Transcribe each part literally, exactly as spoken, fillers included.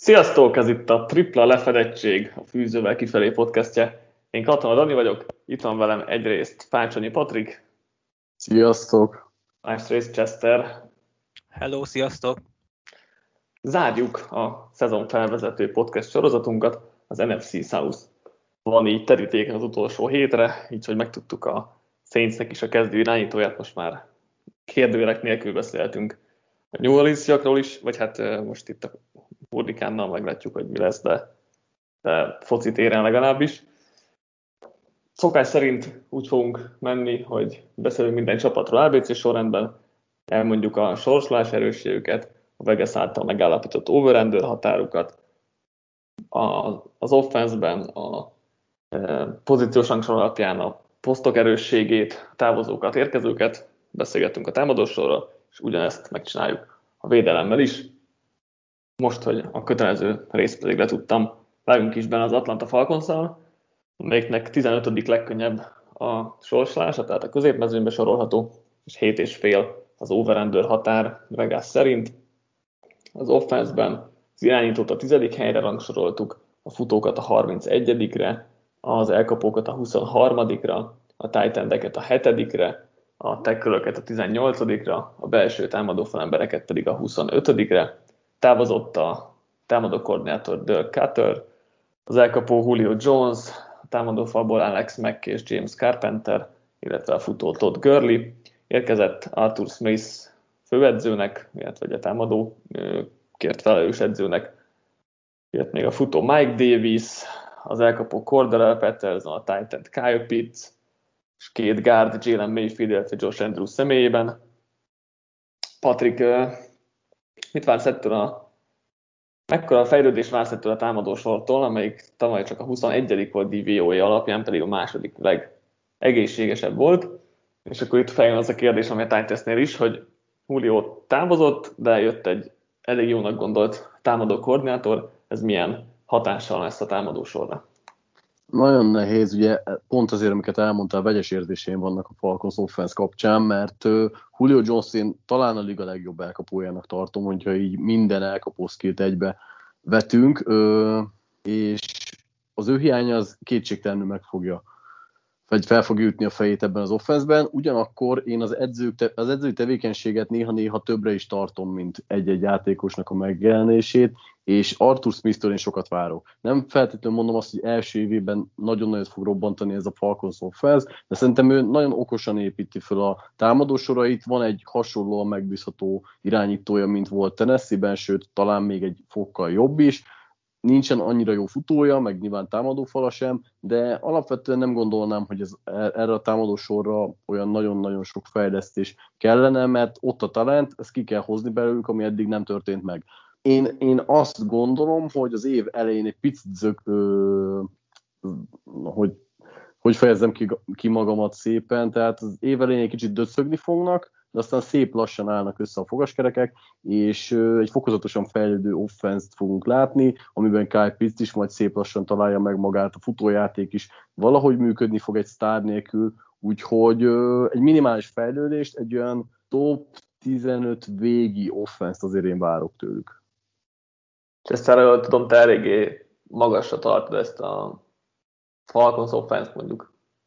Sziasztok, ez itt a Tripla Lefedettség, a Fűzővel kifelé podcastje. Én Katona Dani vagyok, itt van velem egyrészt Fácsonyi Patrik. Sziasztok! Másrészt Chester. Hello, sziasztok! Zárjuk a szezon felvezető podcast sorozatunkat, az en ef cé South van így terítéken az utolsó hétre, így hogy megtudtuk a Saintsnek is a kezdő irányítóját, most már kérdőjelek nélkül beszéltünk a New Orleans-jakról is, vagy hát most itt a Hurrikánnal meglátjuk, hogy mi lesz, de, de foci téren legalábbis. Szokás szerint úgy fogunk menni, hogy beszélünk minden csapatról á bé cé sorrendben, elmondjuk a sorsolás erősségüket, a Vegas által megállapított over-under határukat, a, az offense-ben a e, pozíciós rangsor alapján a posztok erősségét, a távozókat, érkezőket, beszélgetünk a támadósorról, és ugyanezt megcsináljuk a védelemmel is. Most, hogy a kötelező részt pedig letudtam, vágjunk is benne az Atlanta Falconszal, amelyiknek tizenötödik legkönnyebb a sorsolása, tehát a középmezőnybe sorolható, és hét és fél az over-under határ Vegas szerint. Az offense-ben az irányítót a tizedik helyre rangsoroltuk, a futókat a harmincegyedikre, az elkapókat a huszonharmadikra, a tight endeket a hetedikre, a tackle-öket a tizennyolcadikra, a belső támadó falembereket pedig a huszonötödikre. Távozott a támadó koordinátor Dirk Cutter, az elkapó Julio Jones, a támadó falból Alex Mack és James Carpenter, illetve a futó Todd Gurley. Érkezett Arthur Smith főedzőnek, illetve a támadó kért felelős edzőnek, jött még a futó Mike Davis, az elkapó Cordarrelle Patterson, a tight end Kyle Pitts, és két guard Jalen Mayfield, illetve Josh Andrews személyében. Patrik, mit vársz ettől a mekkora fejlődés vársz ettől a támadósortól, amelyik tavaly csak a huszonegyedik volt dé vé o-ja alapján, pedig a második legegészségesebb volt. És akkor itt feljön az a kérdés, ami a Titans-nél is, hogy Julio távozott, de jött egy elég jónak gondolt támadó koordinátor, ez milyen hatással lesz a támadósorra? Nagyon nehéz, ugye pont azért, amiket elmondtál, vegyes érzéseim vannak a Falcons offense kapcsán, mert uh, Julio Jones én talán a liga legjobb elkapójának tartom, hogyha így minden elkapó skillt egybe vetünk, uh, és az ő hiánya az kétségtelenül meg fogja, vagy fel fogja ütni a fejét ebben az offenszben, ugyanakkor én az, edzők te, az edzői tevékenységet néha-néha többre is tartom, mint egy-egy játékosnak a megjelenését, és Arthur Smith-től én sokat várok. Nem feltétlenül mondom azt, hogy első évében nagyon nagyot fog robbantani ez a Falcons offense, de szerintem ő nagyon okosan építi fel a támadósorait, van egy hasonlóan megbízható irányítója, mint volt Tennessee-ben, sőt, talán még egy fokkal jobb is. Nincsen annyira jó futója, meg nyilván támadófala sem, de alapvetően nem gondolnám, hogy ez, erre a támadósorra olyan nagyon-nagyon sok fejlesztés kellene, mert ott a talent, ezt ki kell hozni belőlük, ami eddig nem történt meg. Én, én azt gondolom, hogy az év elején egy picit zök, ö, hogy, hogy fejezzem ki, ki magamat szépen, tehát az év elején egy kicsit döcögni fognak, de aztán szép lassan állnak össze a fogaskerekek, és egy fokozatosan fejlődő offense-t fogunk látni, amiben Kyle Pitts is majd szép lassan találja meg magát, a futójáték is valahogy működni fog egy sztár nélkül, úgyhogy egy minimális fejlődést, egy olyan top tizenöt végi offense-t azért én várok tőlük. És ezt erről tudom, te eléggé magasra tartod ezt a Falcons offense-t mondjuk.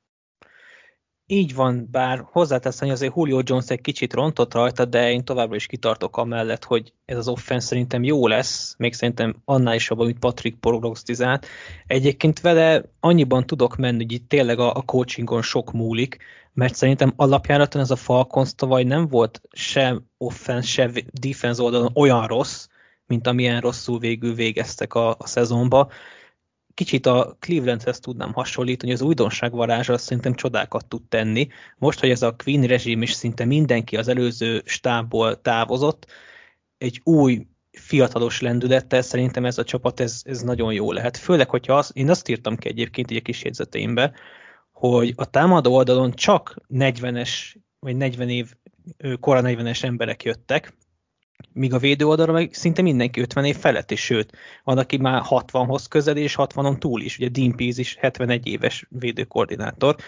Így van, bár hozzáteszem, hogy azért Julio Jones egy kicsit rontott rajta, de én továbbra is kitartok amellett, hogy ez az offense szerintem jó lesz, még szerintem annál is jobb, amit Patrick prognosztizált. Egyébként vele annyiban tudok menni, hogy itt tényleg a, a coachingon sok múlik, mert szerintem alapjáraton ez a Falcons tavaly nem volt se offense, se defense oldalon olyan rossz, mint amilyen rosszul végül végeztek a, a szezonba. Kicsit a Clevelandhez tudnám hasonlítani, hogy az újdonság varázsa szerintem csodákat tud tenni. Most, hogy ez a Quinn rezsim is szinte mindenki az előző stábból távozott, egy új fiatalos lendülettel szerintem ez a csapat ez, ez nagyon jó lehet. Főleg, hogyha az, én azt írtam ki egyébként így a kis jegyzeteimbe, hogy a támadó oldalon csak negyvenes, vagy negyven év, kora negyvenes emberek jöttek, míg a védő oldalra meg szinte mindenki ötven év felett, és sőt, van, aki már hatvanhoz közel, és hatvanon túl is. Ugye Dean Pease is hetvenegy éves védőkoordinátor.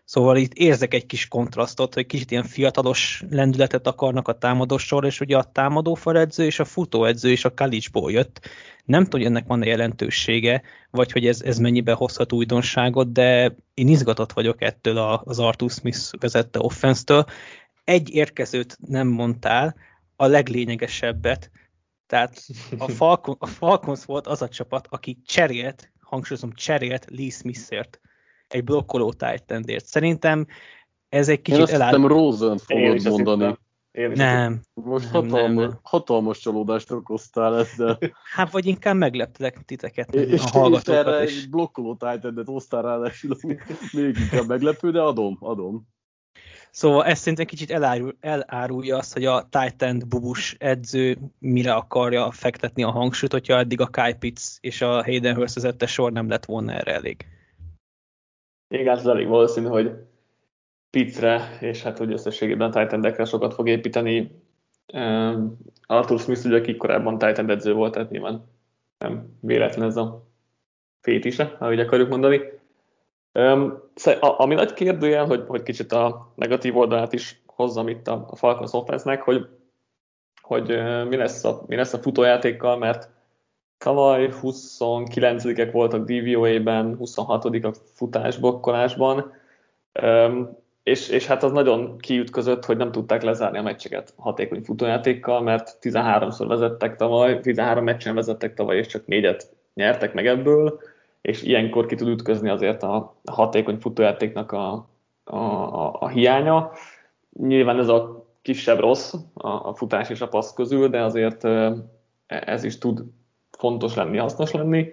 Szóval itt érzek egy kis kontrasztot, hogy kicsit ilyen fiatalos lendületet akarnak a támadósor, és ugye a támadófaledző és a futóedző is a college-ból jött. Nem tudom, hogy ennek van-e jelentősége, vagy hogy ez, ez mennyiben hozhat újdonságot, de én izgatott vagyok ettől az Arthur Smith vezette offense-től. Egy érkezőt nem mondtál, a leglényegesebbet. Tehát a, Falcon, a Falcons volt az a csapat, aki cserélt, hangsúlyozom, cserélt Lee Smithért, egy blokkoló tight endért. Szerintem ez egy kicsit elárul. Én azt hiszem Rosen fogod mondani. Nem. Most nem, hatalmas, nem, nem. hatalmas csalódást okoztál ezzel. Hát vagy inkább megleptelek titeket, és, a hallgatókat erre is. egy blokkoló tight endet osztál ráadásul, még inkább meglepő, de adom, adom. Szóval ez szerintem kicsit elárul, elárulja azt, hogy a tight end bubus edző mire akarja fektetni a hangsúlyt, hogyha eddig a Kyle Pitts és a Hayden Hurst vezette sor nem lett volna erre elég. Igen, ez elég valószínű, hogy Pittsre, és hát hogy összességében tight endekre sokat fog építeni. Um, Arthur Smith ugye, aki korábban tight end edző volt, tehát nyilván nem véletlen ez a fétise, ahogy akarjuk mondani. Um, ami nagy kérdőjel, hogy, hogy kicsit a negatív oldalát is hozzam itt a, a Falcons offense-nek, hogy, hogy uh, mi, lesz a, mi lesz a futójátékkal, mert tavaly huszonkilencedikek voltak dé vé o á-ben, huszonhatodikak futásblokkolásban, um, és, és hát az nagyon kiütközött, hogy nem tudták lezárni a meccseket hatékony futójátékkal, mert tizenháromszor vezettek tavaly, tizenhárom meccsen vezettek tavaly, és csak négyet nyertek meg ebből, és ilyenkor ki tud ütközni azért a hatékony futójátéknak a, a, a, a hiánya. Nyilván ez a kisebb rossz a, a futás és a passz közül, de azért ez is tud fontos lenni, hasznos lenni.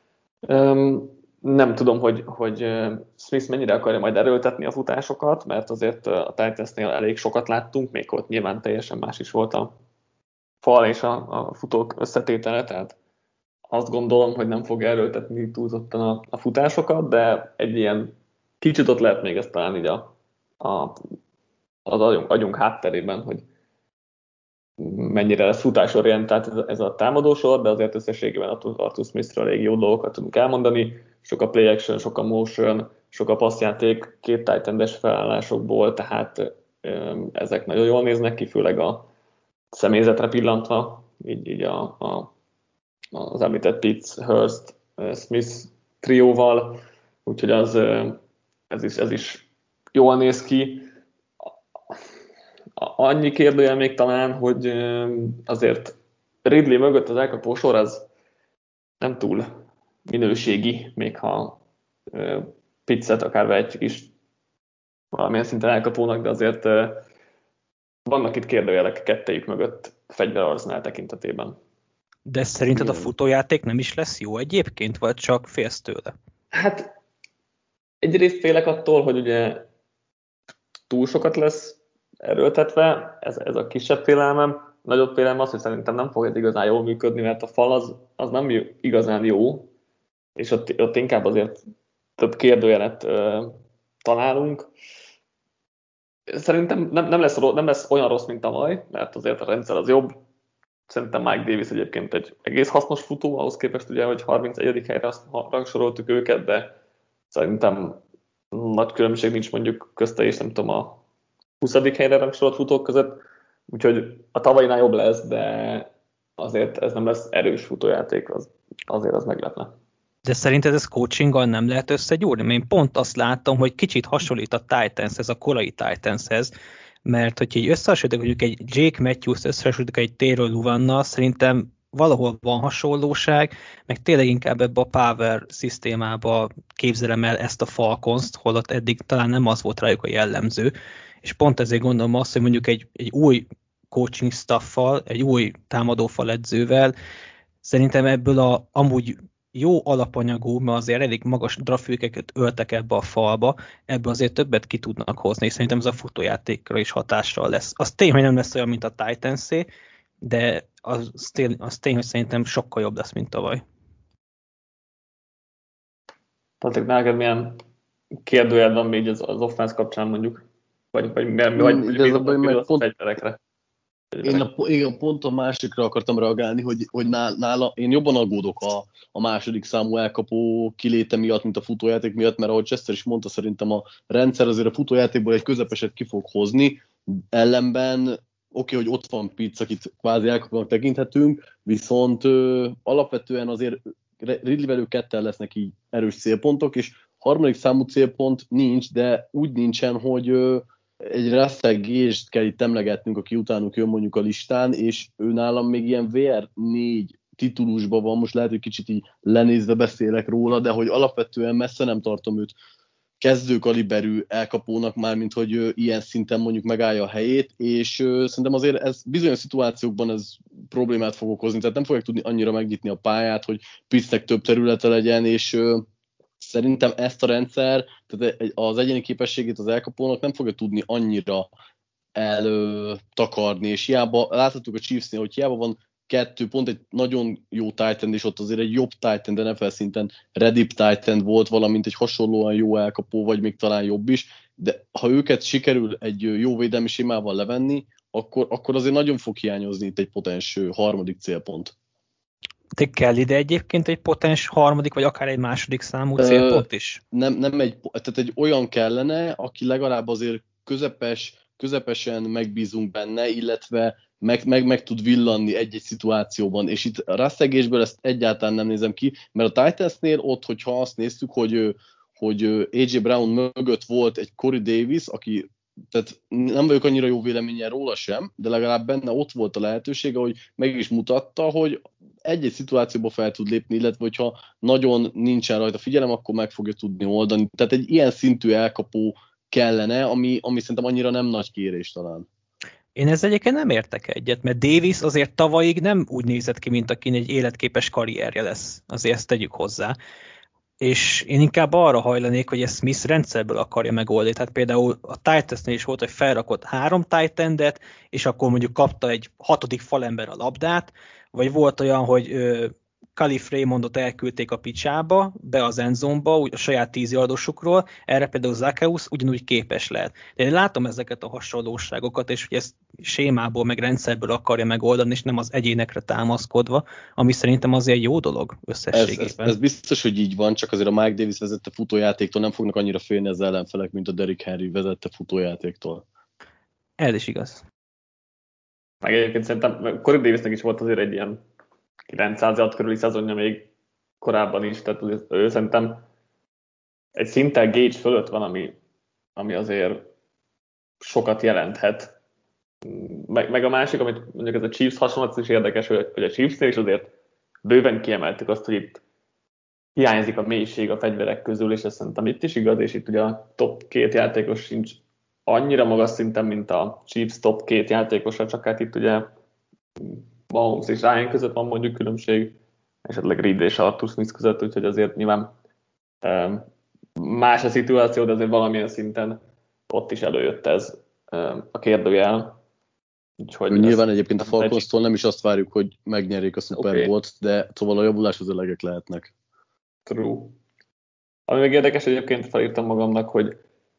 Nem tudom, hogy, hogy Smith mennyire akarja majd erőltetni a futásokat, mert azért a Titansnél elég sokat láttunk, még ott nyilván teljesen más is volt a fal és a, a futók összetétele, tehát azt gondolom, hogy nem fog erőltetni túlzottan a, a futásokat, de egy ilyen kicsit ott lehet még ezt talán így a, a, az agyunk, agyunk hátterében, hogy mennyire lesz futásorientált ez, ez a támadósor, de azért összességében Arthur Smithről elég jó dolgokat tudunk elmondani. Sok a play action, sok a motion, sok a passzjáték két tight endes felállásokból, tehát ezek nagyon jól néznek ki, főleg a személyzetre pillantva, így, így a, a, az említett Pitts, Hurst, Smith trióval, úgyhogy az, ez, is, ez is jól néz ki. Annyi kérdőjel még talán, hogy azért Ridley mögött az elkapó sor az nem túl minőségi, még ha Pittset akár vehetjük is valamilyen szinten elkapónak, de azért vannak itt kérdőjelek kettejük mögött fegyverarzenál tekintetében. De szerinted a futójáték nem is lesz jó egyébként, vagy csak félsz tőle? Hát egyrészt félek attól, hogy ugye túl sokat lesz erőltetve, ez, ez a kisebb félelmem. Nagyobb félelem az, hogy szerintem nem fog ez igazán jól működni, mert a fal az, az nem igazán jó, és ott, ott inkább azért több kérdőjelet ö, találunk. Szerintem nem, nem, lesz, nem lesz olyan rossz, mint tavaly, mert azért a rendszer az jobb. Szerintem Mike Davis egyébként egy egész hasznos futó, ahhoz képest ugye, hogy harmincegyedik helyre rangsoroltuk őket, de szerintem nagy különbség nincs mondjuk közte és nem tudom a huszadik helyre rangsorolt futók között, úgyhogy a tavalyinál jobb lesz, de azért ez nem lesz erős futójáték, az, azért az meglepne. De szerinted ez coachinggal nem lehet összegyúrni? Én pont azt látom, hogy kicsit hasonlít a Titanshez, a korai Titanshez, mert hogyha így összehasonlítok, mondjuk egy Jake Matthews összehasonlítok egy Taylor Lewannal, szerintem valahol van hasonlóság, meg tényleg inkább ebbe a power szisztémába képzelem el ezt a Falcons-t, holott eddig talán nem az volt rájuk a jellemző, és pont ezért gondolom azt, hogy mondjuk egy, egy új coaching staffal, egy új támadófal edzővel, szerintem ebből a amúgy jó alapanyagú, mert azért elég magas draftfőket öltek ebbe a falba, ebből azért többet ki tudnak hozni, és szerintem ez a futójátékra is hatással lesz. Az tény, hogy nem lesz olyan, mint a Titansé, de az tény, az tény, hogy szerintem sokkal jobb lesz, mint tavaly. Patrik, neked milyen kérdőjel van még az, az offense kapcsán mondjuk? Vagy, vagy, vagy, vagy, vagy, vagy, vagy, vagy, vagy, vagy, vagy, vagy, vagy, vagy, Én a, igen, pont a másikra akartam reagálni, hogy, hogy nála, én jobban aggódok a, a második számú elkapó kiléte miatt, mint a futójáték miatt, mert ahogy Chester is mondta, szerintem a rendszer azért a futójátékból egy közepeset ki fog hozni, ellenben oké, okay, hogy ott van Pitts, akit kvázi elkapónak tekinthetünk, viszont ö, alapvetően azért Ridley-vel ők ketten lesznek így erős célpontok, és harmadik számú célpont nincs, de úgy nincsen, hogy ö, egy Russell Gage-t kell itt emlegetnünk, aki utánuk jön mondjuk a listán, és ő nálam még ilyen vé er négy titulusban van, most lehet, hogy kicsit így lenézve beszélek róla, de hogy alapvetően messze nem tartom őt kezdőkaliberű elkapónak már, mint hogy ő ilyen szinten mondjuk megállja a helyét, és ö, szerintem azért ez bizonyos szituációkban ez problémát fog okozni, tehát nem fogják tudni annyira megnyitni a pályát, hogy Pittsnek több területe legyen, és ö, szerintem ezt a rendszer, tehát az egyéni képességét az elkapónak nem fogja tudni annyira eltakarni, és hiába, láthattuk a Chiefsnél, hogy hiába van kettő, pont egy nagyon jó tight end, és ott azért egy jobb tight end, en ef el szinten Redip tight end volt, valamint egy hasonlóan jó elkapó, vagy még talán jobb is, de ha őket sikerül egy jó védelmi sémával levenni, akkor, akkor azért nagyon fog hiányozni itt egy potens harmadik célpont. De kell ide egyébként egy potens harmadik, vagy akár egy második számú célpont is? Ö, nem, nem egy, tehát egy olyan kellene, aki legalább azért közepes, közepesen megbízunk benne, illetve meg, meg, meg tud villanni egy-egy szituációban, és itt a rasszegésből ezt egyáltalán nem nézem ki, mert a Titansnél ott, hogyha azt néztük, hogy, hogy á jé Brown mögött volt egy Corey Davis, aki, tehát nem vagyok annyira jó véleményen róla sem, de legalább benne ott volt a lehetősége, hogy meg is mutatta, hogy egy-egy szituációba fel tud lépni, illetve hogyha nagyon nincsen rajta figyelem, akkor meg fogja tudni oldani. Tehát egy ilyen szintű elkapó kellene, ami, ami szerintem annyira nem nagy kérés talán. Én ezzel egyébként nem értek egyet, mert Davis azért tavalyig nem úgy nézett ki, mint akin egy életképes karrierje lesz. Azért ezt tegyük hozzá. És én inkább arra hajlanék, hogy ezt Smith rendszerből akarja megoldani. Tehát például a Titansnél is volt, hogy felrakott három tight endet, és akkor mondjuk kapta egy hatodik falember a labdát, vagy volt olyan, hogy ö, Khalif Raymondot elküldték a picsába, be az endzone-ba, a saját tíz yardosukról, erre például Zaccheaus ugyanúgy képes lehet. De én látom ezeket a hasonlóságokat, és hogy ezt sémából, meg rendszerből akarja megoldani, és nem az egyénekre támaszkodva, ami szerintem azért jó dolog összességében. Ez, ez, ez biztos, hogy így van, csak azért a Mike Davis vezette futójátéktól nem fognak annyira félni az ellenfelek, mint a Derrick Henry vezette futójátéktól. Ez is igaz. Meg egyébként szerintem Corey Davisnek is volt azért egy ilyen kilencszáz yard körüli szezonja még korábban is, tehát ő szerintem egy szinttel Gage fölött van, ami, ami azért sokat jelenthet. Meg, meg a másik, amit mondjuk ez a Chiefs hasonlat is érdekes, hogy a Chiefsnél is azért bőven kiemeltük azt, hogy itt hiányzik a mélység a fegyverek közül, és ez szerintem itt is igaz, és itt ugye a top két játékos sincs annyira magas szinten, mint a Chiefs top két játékosa, csak hát itt ugye Mahomes és Ryan között van mondjuk különbség, esetleg Reed és Arthur Smith között, úgyhogy azért nyilván um, más a szituáció, de azért valamilyen szinten ott is előjött ez um, a kérdőjel. Úgyhogy nyilván egyébként a Falconstól nem is azt várjuk, hogy megnyerjék a Super Bowl-t, okay. De szóval a javulás az elegek lehetnek. True. Ami még érdekes, egyébként felírtam magamnak, hogy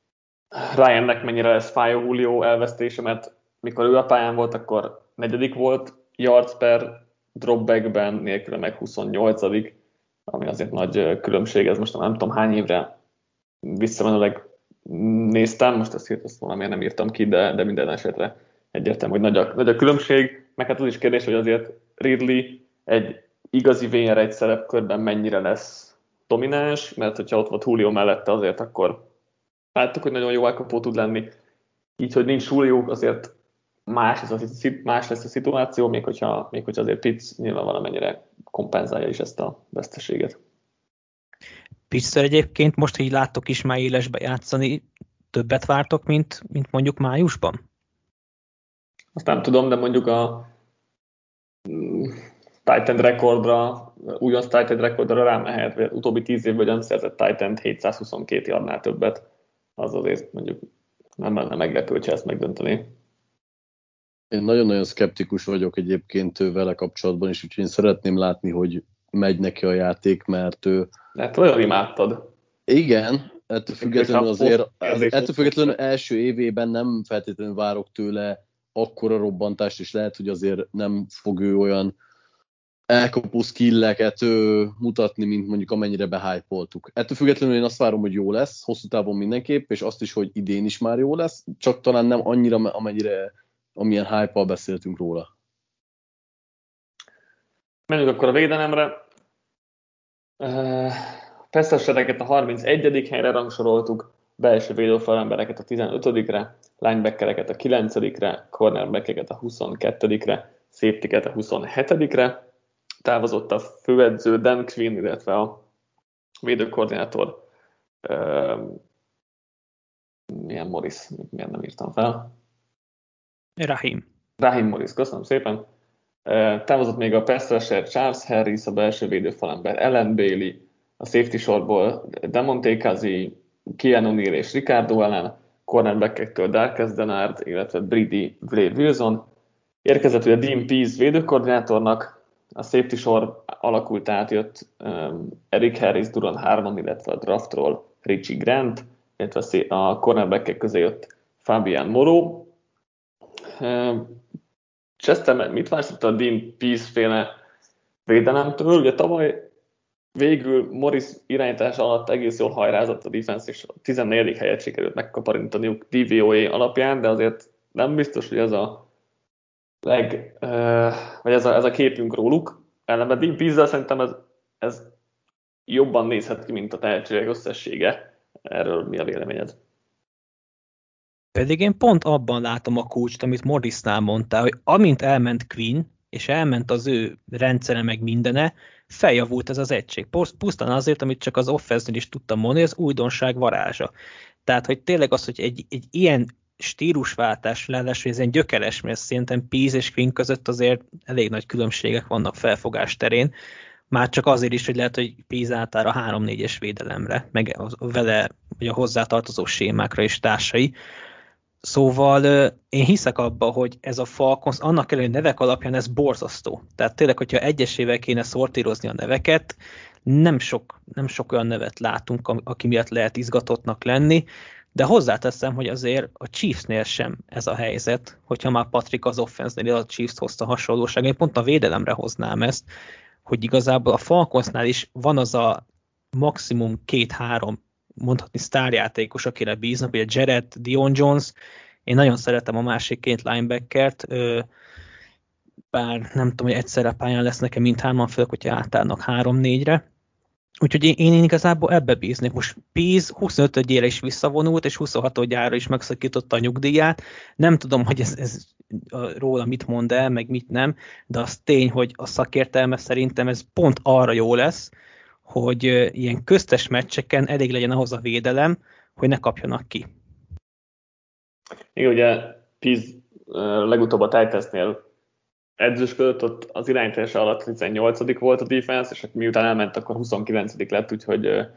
Ryannek mennyire lesz fájó Julio elvesztése, mert mikor ő a pályán volt, akkor negyedik volt yards per dropbackben, nélkül meg huszonnyolcadik, ami azért nagy különbség, ez most nem tudom hány évre visszamenőleg néztem, most ezt, ezt valamiért nem írtam ki, de, de minden esetre egyértelmű, hogy nagy a, nagy a különbség, meg hát az is kérdés, hogy azért Ridley egy igazi vé er egy szerepkörben mennyire lesz domináns, mert hogyha ott volt Julio mellette azért, akkor láttuk, hogy nagyon jó elkapó tud lenni. Így, hogy nincs Julio, azért más, ez a, más lesz a szituáció, még hogyha, még hogyha azért Pitts nyilván valamennyire kompenzálja is ezt a veszteséget. Pittszel egyébként most, hogy láttok is már élesbe játszani, többet vártok, mint, mint mondjuk májusban? Azt nem tudom, de mondjuk a tight end rekordra, újonc tight end rekordra rámehet, vagy utóbbi tíz évben nem szerzett tight end hétszázhuszonkét yardnál többet, az azért mondjuk nem lenne meglepő, hogyha ezt megdönteni. Én nagyon-nagyon szkeptikus vagyok egyébként vele kapcsolatban is, úgyhogy én szeretném látni, hogy megy neki a játék, mert ő... Hát olyan imádtad. Igen, ettől függetlenül azért, ettől függetlenül első évében nem feltétlenül várok tőle akkora robbantást, és lehet, hogy azért nem fog ő olyan elkapó skilleket ő, mutatni, mint mondjuk amennyire behypoltuk. Ettől függetlenül én azt várom, hogy jó lesz, hosszú távon mindenképp, és azt is, hogy idén is már jó lesz, csak talán nem annyira, amennyire, amilyen hype-al beszéltünk róla. Menjünk akkor a védelemre. Pass-rushereket a harmincegyedik helyre rangsoroltuk, belső védőfalembereket a tizenötödikre, linebackereket a kilencedikre, cornerbackeket a huszonkettedikre, safetyket a huszonhetedikre. Távozott a főedző Dan Quinn, illetve a védőkoordinátor uh, milyen Morris, miért nem írtam fel? Rahim. Rahim Morris, köszönöm szépen. Uh, távozott még a pass rusher Charles Harris, a belső védőfalember Ellen Bailey, a safety sorból Demonte Kazi, Keanu Neal és Ricardo Allen, cornerbackektől Darkest Denard, illetve Brady Blade Wilson. Érkezett ugye Dean Pease védőkoordinátornak, a safety sor alakult át, jött um, Eric Harris, Duran Harmon, illetve a draftról Richie Grant, illetve a cornerbackek közé jött Fabian Moreau. Um, Chester, mit vársz a Dean Pease-féle védelemtől? Ugye tavaly végül Morris irányítás alatt egész jól hajrázott a defense, és a tizennegyedik helyet sikerült megkaparintaniuk D V O A alapján, de azért nem biztos, hogy ez a leg, uh, vagy ez a, ez a képünk róluk. Ellenben Dean Pease-zel szerintem ez, ez jobban nézhet ki, mint a tehetségek összessége. Erről mi a véleményed? Pedig én pont abban látom a kulcsot, amit Morrisnál mondtál, hogy amint elment Quinn, és elment az ő rendszere meg mindene, feljavult ez az egység. Pusztán azért, amit csak az offense-nél is tudtam mondani, az újdonság varázsa. Tehát, hogy tényleg az, hogy egy, egy ilyen stílusváltás lelles, hogy ez egy gyökeres, mert szerintem Pease és Quinn között azért elég nagy különbségek vannak felfogás terén. Már csak azért is, hogy lehet, hogy Pease átáll a három négyes védelemre, meg a vele, vagy a hozzátartozó sémákra és társai. Szóval én hiszek abba, hogy ez a Falcons, annak ellenére nevek alapján ez borzasztó. Tehát tényleg, hogyha egyesével kéne szortírozni a neveket, nem sok, nem sok olyan nevet látunk, aki miatt lehet izgatottnak lenni, de hozzáteszem, hogy azért a Chiefsnél sem ez a helyzet, hogyha már Patrick az offense-nél a Chiefs hozta hasonlóság, én pont a védelemre hoznám ezt, hogy igazából a Falconsnál is van az a maximum két-három mondhatni sztárjátékos, akire bíznak, ugye Jared, Dion Jones, én nagyon szeretem a másik két linebackert, bár nem tudom, hogy egyszerre pályán lesz nekem mindhárman, főleg, hogyha átállnak három-négyre. Úgyhogy én, én igazából ebbe bíznék. Most Pease huszonötödjére is visszavonult, és huszonhatodjára is megszakította a nyugdíját. Nem tudom, hogy ez, ez róla mit mond el, meg mit nem, de az tény, hogy a szakértelme szerintem ez pont arra jó lesz, hogy ilyen köztes meccseken elég legyen ahhoz a védelem, hogy ne kapjanak ki. Igen, ugye Pease legutóbb a Titansnél edzősködött, ott az irányítása alatt tizennyolcadik volt a defense, és miután elment, akkor huszonkilencedik lett, úgyhogy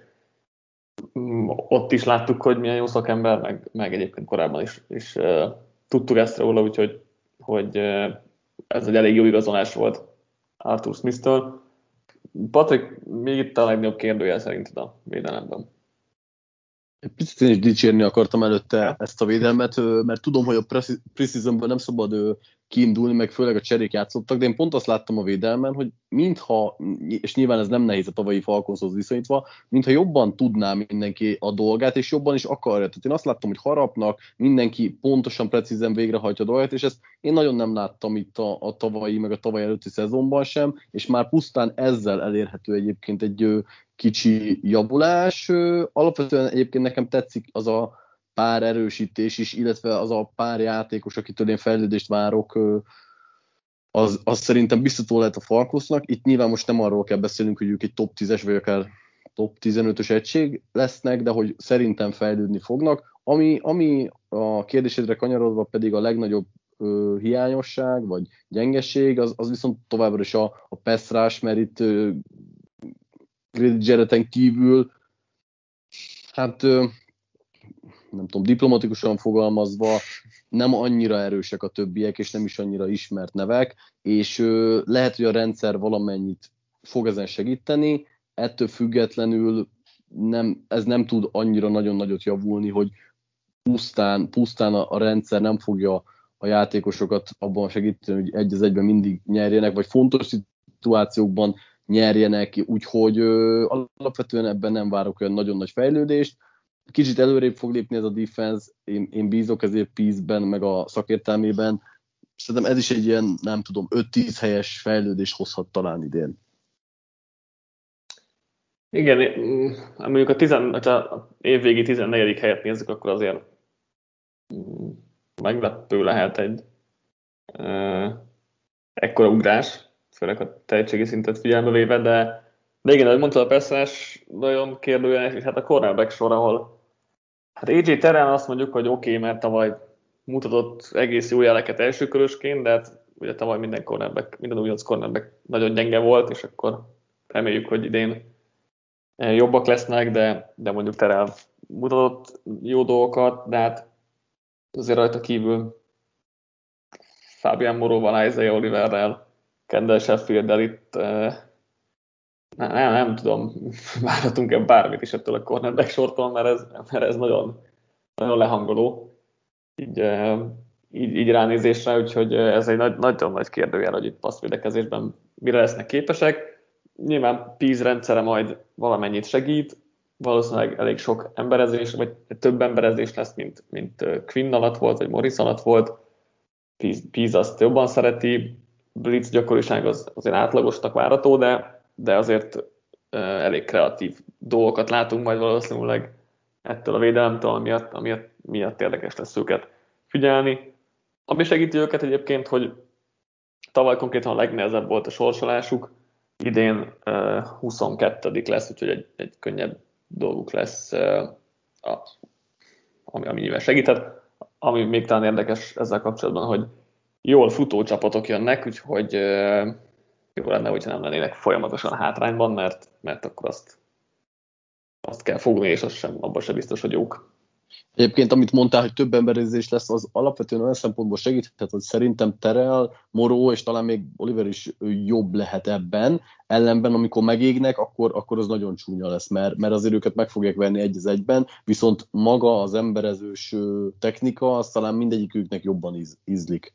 ott is láttuk, hogy milyen jó szakember, meg, meg egyébként korábban is, is uh, tudtuk ezt róla, úgyhogy hogy, uh, ez egy elég jó igazolás volt Arthur Smith-től. Patrik, még itt a legnagyobb kérdőjel szerinted a védelemben? Egy picit én is dicsérni akartam előtte ezt a védelmet, mert tudom, hogy a preseasonban nem szabad kiindulni, meg főleg a cserék játszottak, de én pont azt láttam a védelmen, hogy mintha, és nyilván ez nem nehéz a tavalyi Falconshoz viszonyítva, mintha jobban tudná mindenki a dolgát, és jobban is akarja. Tehát én azt láttam, hogy harapnak, mindenki pontosan, precízen végrehajtja a dolgát, és ezt én nagyon nem láttam itt a, a tavalyi, meg a tavaly előtti szezonban sem, és már pusztán ezzel elérhető egyébként egy kicsi javulás. Alapvetően egyébként nekem tetszik az a pár erősítés is, illetve az a pár játékos, akitől én fejlődést várok, az, az szerintem biztató lehet a Falconsnak. Itt nyilván most nem arról kell beszélnünk, hogy ők egy top tízes vagy akár top tizenötös egység lesznek, de hogy szerintem fejlődni fognak. Ami, ami a kérdésedre kanyarodva pedig a legnagyobb ö, hiányosság vagy gyengeség, az, az viszont továbbra is a, a pass rush, mert itt ö, Grady Jarretten kívül, hát nem tudom, diplomatikusan fogalmazva, nem annyira erősek a többiek, és nem is annyira ismert nevek, és lehet, hogy a rendszer valamennyit fog ezen segíteni, ettől függetlenül nem, ez nem tud annyira nagyon nagyot javulni, hogy pusztán, pusztán a, a rendszer nem fogja a játékosokat abban segíteni, hogy egy az egyben mindig nyerjenek, vagy fontos szituációkban nyerjenek, úgyhogy ö, alapvetően ebben nem várok olyan nagyon nagy fejlődést. Kicsit előrébb fog lépni ez a defense, én, én bízok ezért Peace-ben, meg a szakértelmében. Szerintem ez is egy ilyen, nem tudom, öt-tíz helyes fejlődés hozhat talán idén. Igen, mondjuk a, tizen, a évvégi tizennegyedik helyet nézzük, akkor azért meglepő lehet egy uh, ekkora ugrás, főleg a tehetségi szintet figyelembe véve, de, de igen, ahogy mondtad, a passzolás nagyon kérdőjeles, és hát a cornerback sor, ahol hát á jé Terrell azt mondjuk, hogy oké, okay, mert tavaly mutatott egész jó jeleket elsőkörösként, de hát ugye tavaly minden cornerback, minden újonc cornerback nagyon gyenge volt, és akkor reméljük, hogy idén jobbak lesznek, de, de mondjuk Terrell mutatott jó dolgokat, de hát azért rajta kívül Fabian Moróval, Isaiah Oliverrel, Kendall Sheffield-del itt eh, nem, nem, nem tudom, várhatunk-e bármit is ettől a cornerback sortól, mert ez, mert ez nagyon, nagyon lehangoló így, eh, így, így ránézésre, úgyhogy ez egy nagy, nagyon nagy kérdőjel, hogy itt passzvédekezésben mire lesznek képesek. Nyilván Peace rendszere majd valamennyit segít, valószínűleg elég sok emberezés, vagy több emberezés lesz, mint, mint Quinn alatt volt, vagy Morris alatt volt. Peace azt jobban szereti, blitz gyakoriság az azért átlagosnak várható, de, de azért uh, elég kreatív dolgokat látunk majd valószínűleg ettől a védelemtől, amiatt, amiatt miatt érdekes lesz őket figyelni. Ami segíti őket egyébként, hogy tavaly konkrétan a legnehezebb volt a sorsolásuk, idén uh, huszonkettedik lesz, úgyhogy egy, egy könnyebb dolguk lesz, uh, a, ami, ami nyilván segített. Ami még talán érdekes ezzel kapcsolatban, hogy jól futó csapatok jönnek, úgyhogy uh, jó lenne, hogyha nem lennének folyamatosan hátrányban, mert, mert akkor azt, azt kell fogni, és az sem, abban sem biztos, hogy jók. Egyébként, amit mondtál, hogy több emberezés lesz, az alapvetően olyan szempontból segíthet, hogy szerintem Terrell, Moró és talán még Oliver is jobb lehet ebben. Ellenben, amikor megégnek, akkor, akkor az nagyon csúnya lesz, mert, mert azért őket meg fogják venni egy az egyben, viszont maga az emberezős technika, az talán mindegyiküknek jobban íz, ízlik.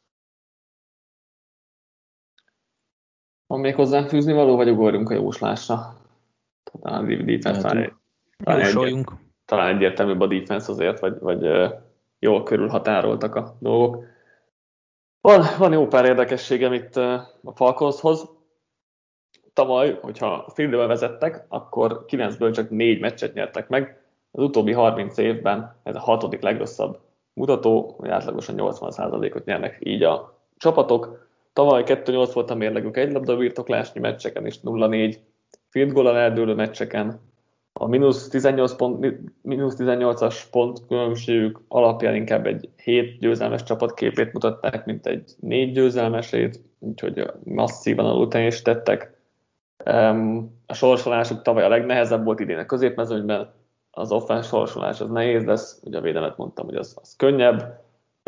Van még hozzá fűzni való, vagy ugorjunk a jóslásra? Talán a defense Jósoljunk. Talán egyértelműbb a defense azért, vagy, vagy uh, jól körülhatároltak a dolgok. Van, van jó pár érdekességem itt uh, a Falconshoz. Tavaly, hogyha fieldbe vezettek, akkor kilencből csak négy meccset nyertek meg. Az utóbbi harminc évben ez a hatodik legrosszabb mutató, hogy átlagosan nyolcvan százalékot nyernek így a csapatok. Tavaly kettő nyolc volt a mérlegük egy labda birtoklásnyi meccseken, és nulla négy field goal-al eldőlő meccseken. A mínusz tizennyolc pont, mínusz tizennyolcas pont különbségük alapján inkább egy hét győzelmes csapatképét mutatták, mint egy négy győzelmesét, úgyhogy masszívan alul teljesítettek. A sorsolásuk tavaly a legnehezebb volt idén a középmezőnyben, az offense sorsolás az nehéz lesz, ugye a védelmet mondtam, hogy az, az könnyebb.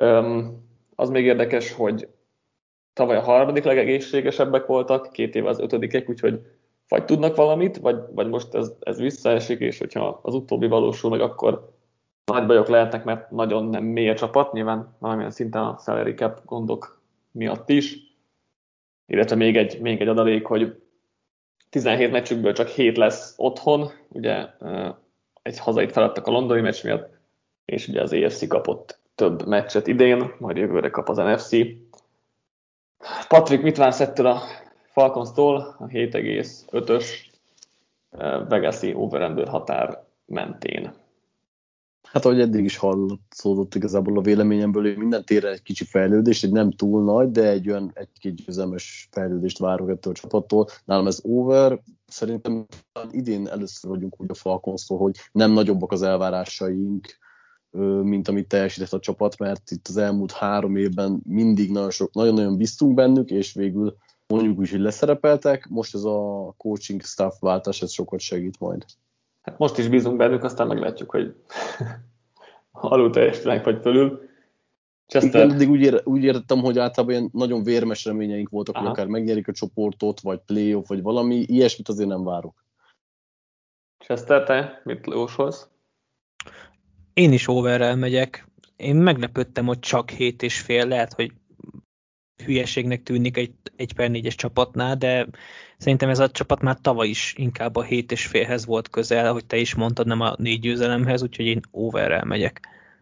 Az még érdekes, hogy tavaly a harmadik legegészségesebbek voltak, két éve az ötödikek, úgyhogy vagy tudnak valamit, vagy, vagy most ez, ez visszaesik, és hogyha az utóbbi valósul meg, akkor nagy bajok lehetnek, mert nagyon nem mély a csapat, nyilván valamilyen szinten a salary cap gondok miatt is. Illetve még egy, még egy adalék, hogy tizenhét meccsükből csak hét lesz otthon, ugye egy hazait feladtak a londoni meccs miatt, és ugye az á ef cé kapott több meccset idén, majd jövőre kap az en ef cé. Patrick, mit vársz ettől a Falcons-tól a hét egész ötös Vegas-i over-under határ mentén? Hát ahogy eddig is hallatszódott igazából a véleményemből, hogy minden téren egy kicsi fejlődés, egy nem túl nagy, de egy olyan egy-két győzelmes fejlődést várok ettől a csapattól. Nálam ez over, szerintem idén először vagyunk úgy a Falcons-tól, hogy nem nagyobbak az elvárásaink, mint amit teljesített a csapat, mert itt az elmúlt három évben mindig nagyon sok, nagyon-nagyon bíztunk bennük, és végül mondjuk úgy, hogy leszerepeltek, most ez a coaching staff váltás, ez sokat segít majd. Hát most is bízunk bennük, aztán meglátjuk, hogy alul teljesítenek vagy fölül. Chester... Igen, eddig úgy, ér, úgy értettem, hogy általában ilyen nagyon vérmes reményeink voltak, Aha. hogy akár megnyerik a csoportot, vagy playoff, vagy valami, ilyesmit azért nem várok. Chester, te mit jósolsz? Én is overrel megyek. én meglepődtem, hogy csak hét és fél, lehet, hogy hülyeségnek tűnik egy, egy per négyes csapatnál, de szerintem ez a csapat már tavaly is inkább a hét és félhez volt közel, ahogy te is mondtad, nem a négy győzelemhez, úgyhogy én overrel megyek.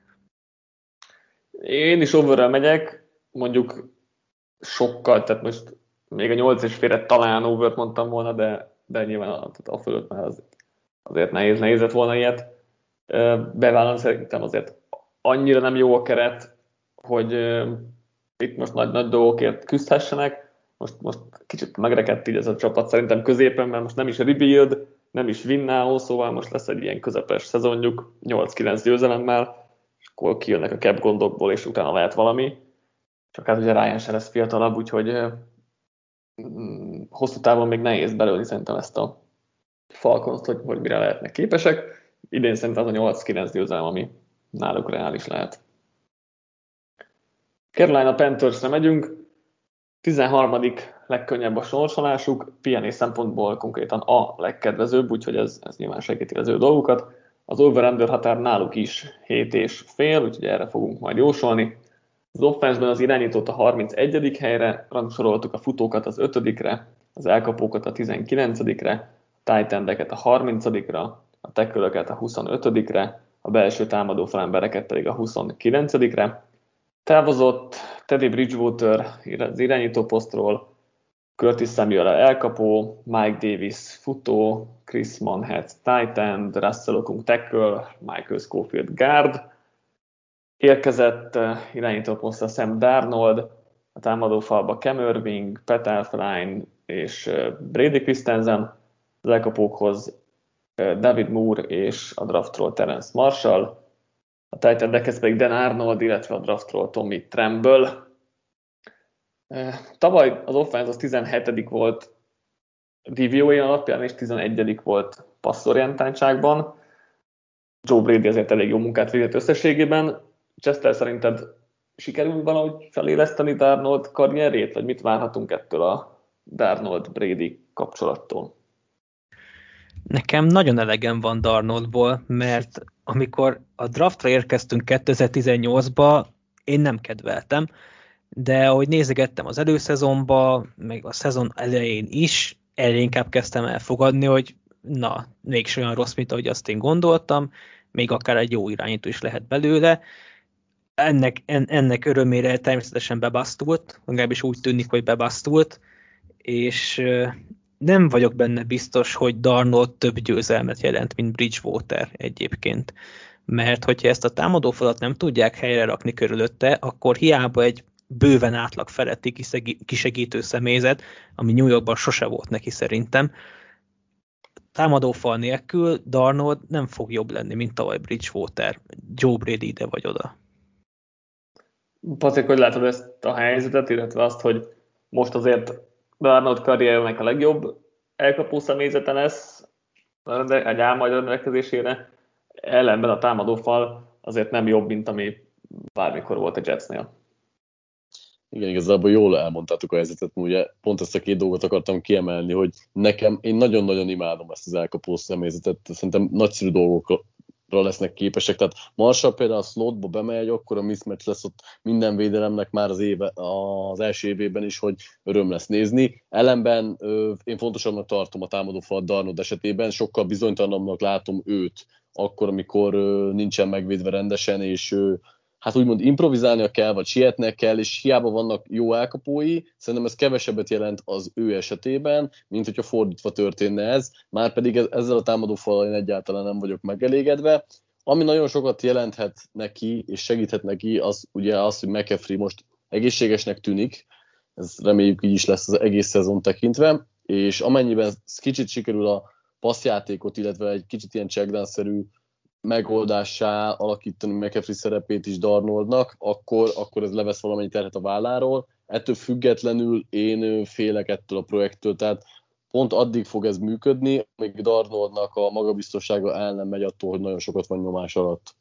Én is overrel megyek, mondjuk sokkal, tehát most még a nyolc és félre talán overt mondtam volna, de, de nyilván a, a fölött már az, azért nehéz, nehéz lett volna ilyet. Bevállalni szerintem azért annyira nem jó a keret, hogy itt most nagy-nagy dolgokért küzdhessenek. Most, most kicsit megrekedt így ez a csapat szerintem középen, mert most nem is rebuild, nem is win now, szóval most lesz egy ilyen közepes szezonjuk, nyolc-kilenc győzelemmel, és akkor kijönnek a cap gondokból, és utána lehet valami. Csak hát ugye Ryan se lesz fiatalabb, úgyhogy mm, hosszú távon még nehéz belőni szerintem ezt a Falcons-t, hogy, hogy mire lehetnek képesek. Idén szerintem az a nyolc-kilenc győzelem, ami náluk reális lehet. Carolina Panthersre megyünk. tizenharmadik legkönnyebb a sorsolásuk, pé en á szempontból konkrétan a legkedvezőbb, úgyhogy ez, ez nyilván segíti az ő dolgukat. Az over-under határ náluk is hét és fél, úgyhogy erre fogunk majd jósolni. Az offenszben az irányítót a harmincegyedik helyre rangsoroltuk, a futókat az ötödikre, az elkapókat a tizenkilencedikre, a tight endeket a harmincadikra, a tackle-öket a huszonötödikre, a belső támadó falembereket pedig a huszonkilencedikre. Távozott Teddy Bridgewater az irányító posztról, Curtis Samuel elkapó, Mike Davis futó, Chris Monhead tight end, Russell Okung tackle, Michael Schofield guard. Érkezett irányító posztra Sam Darnold, a támadó falba Cam Irving, Pat Elflein és Brady Christensen, az elkapókhoz David Moore és a draftról Terence Marshall, a tight endekhez pedig Dan Arnold, illetve a draftról Tommy Tremble. Tavaly az offense az tizenhetedik volt dé vé o alapján, és tizenegyedik volt passzorientáltságban. Joe Brady azért elég jó munkát végzett összességében. Chester, szerinted sikerül valahogy feléleszteni Darnold karrierét, vagy mit várhatunk ettől a Darnold-Brady kapcsolattól? Nekem nagyon elegem van Darnoldból, mert amikor a draftra érkeztünk kétezer-tizennyolcba, én nem kedveltem, de ahogy nézegettem az előszezonba, meg a szezon elején is, elég inkább kezdtem elfogadni, hogy na, mégis olyan rossz, mint ahogy azt én gondoltam, még akár egy jó irányító is lehet belőle. Ennek, en, ennek örömére természetesen bebasztult, legalábbis úgy tűnik, hogy bebasztult, és nem vagyok benne biztos, hogy Darnold több győzelmet jelent, mint Bridgewater egyébként. Mert hogyha ezt a támadófalat nem tudják helyre rakni körülötte, akkor hiába egy bőven átlag feletti kisegítő személyzet, ami New Yorkban sose volt neki szerintem, támadófal nélkül Darnold nem fog jobb lenni, mint tavaly Bridgewater. Joe Brady ide vagy oda. Patrik, hogy látod ezt a helyzetet, illetve azt, hogy most azért Darnold karriernek a legjobb elkapó személyzete lesz egy álmagy rendelkezésére, ellenben a támadófal azért nem jobb, mint ami bármikor volt a Jetsnél. Igen, igazából jól elmondtátok a helyzetet, ugye pont ezt a két dolgot akartam kiemelni, hogy nekem, én nagyon-nagyon imádom ezt az elkapó személyzetet, szerintem nagyszerű dolgokra lesznek képesek, tehát Marshall például a slotba bemegy, akkor a mismatch lesz ott minden védelemnek már az, éve, az első évében is, hogy öröm lesz nézni. Ellenben én fontosabbnak tartom a támadófal Darnold esetében, sokkal bizonytalanabbnak látom őt akkor, amikor nincsen megvédve rendesen, és hát úgymond improvizálnia kell, vagy sietnek kell, és hiába vannak jó elkapói, szerintem ez kevesebbet jelent az ő esetében, mint hogyha fordítva történne ez, már pedig ezzel a támadófallal én egyáltalán nem vagyok megelégedve. Ami nagyon sokat jelenthet neki, és segíthet neki, az ugye az, hogy McCaffrey most egészségesnek tűnik, ez reméljük így is lesz az egész szezon tekintve, és amennyiben kicsit sikerül a passzjátékot, illetve egy kicsit ilyen checkdown-szerű megoldássá alakítani McCaffrey szerepét is Darnoldnak, akkor, akkor ez levesz valamennyi terhet a válláról. Ettől függetlenül én félek ettől a projektől, tehát pont addig fog ez működni, amíg Darnoldnak a magabiztossága el nem megy attól, hogy nagyon sokat van nyomás alatt.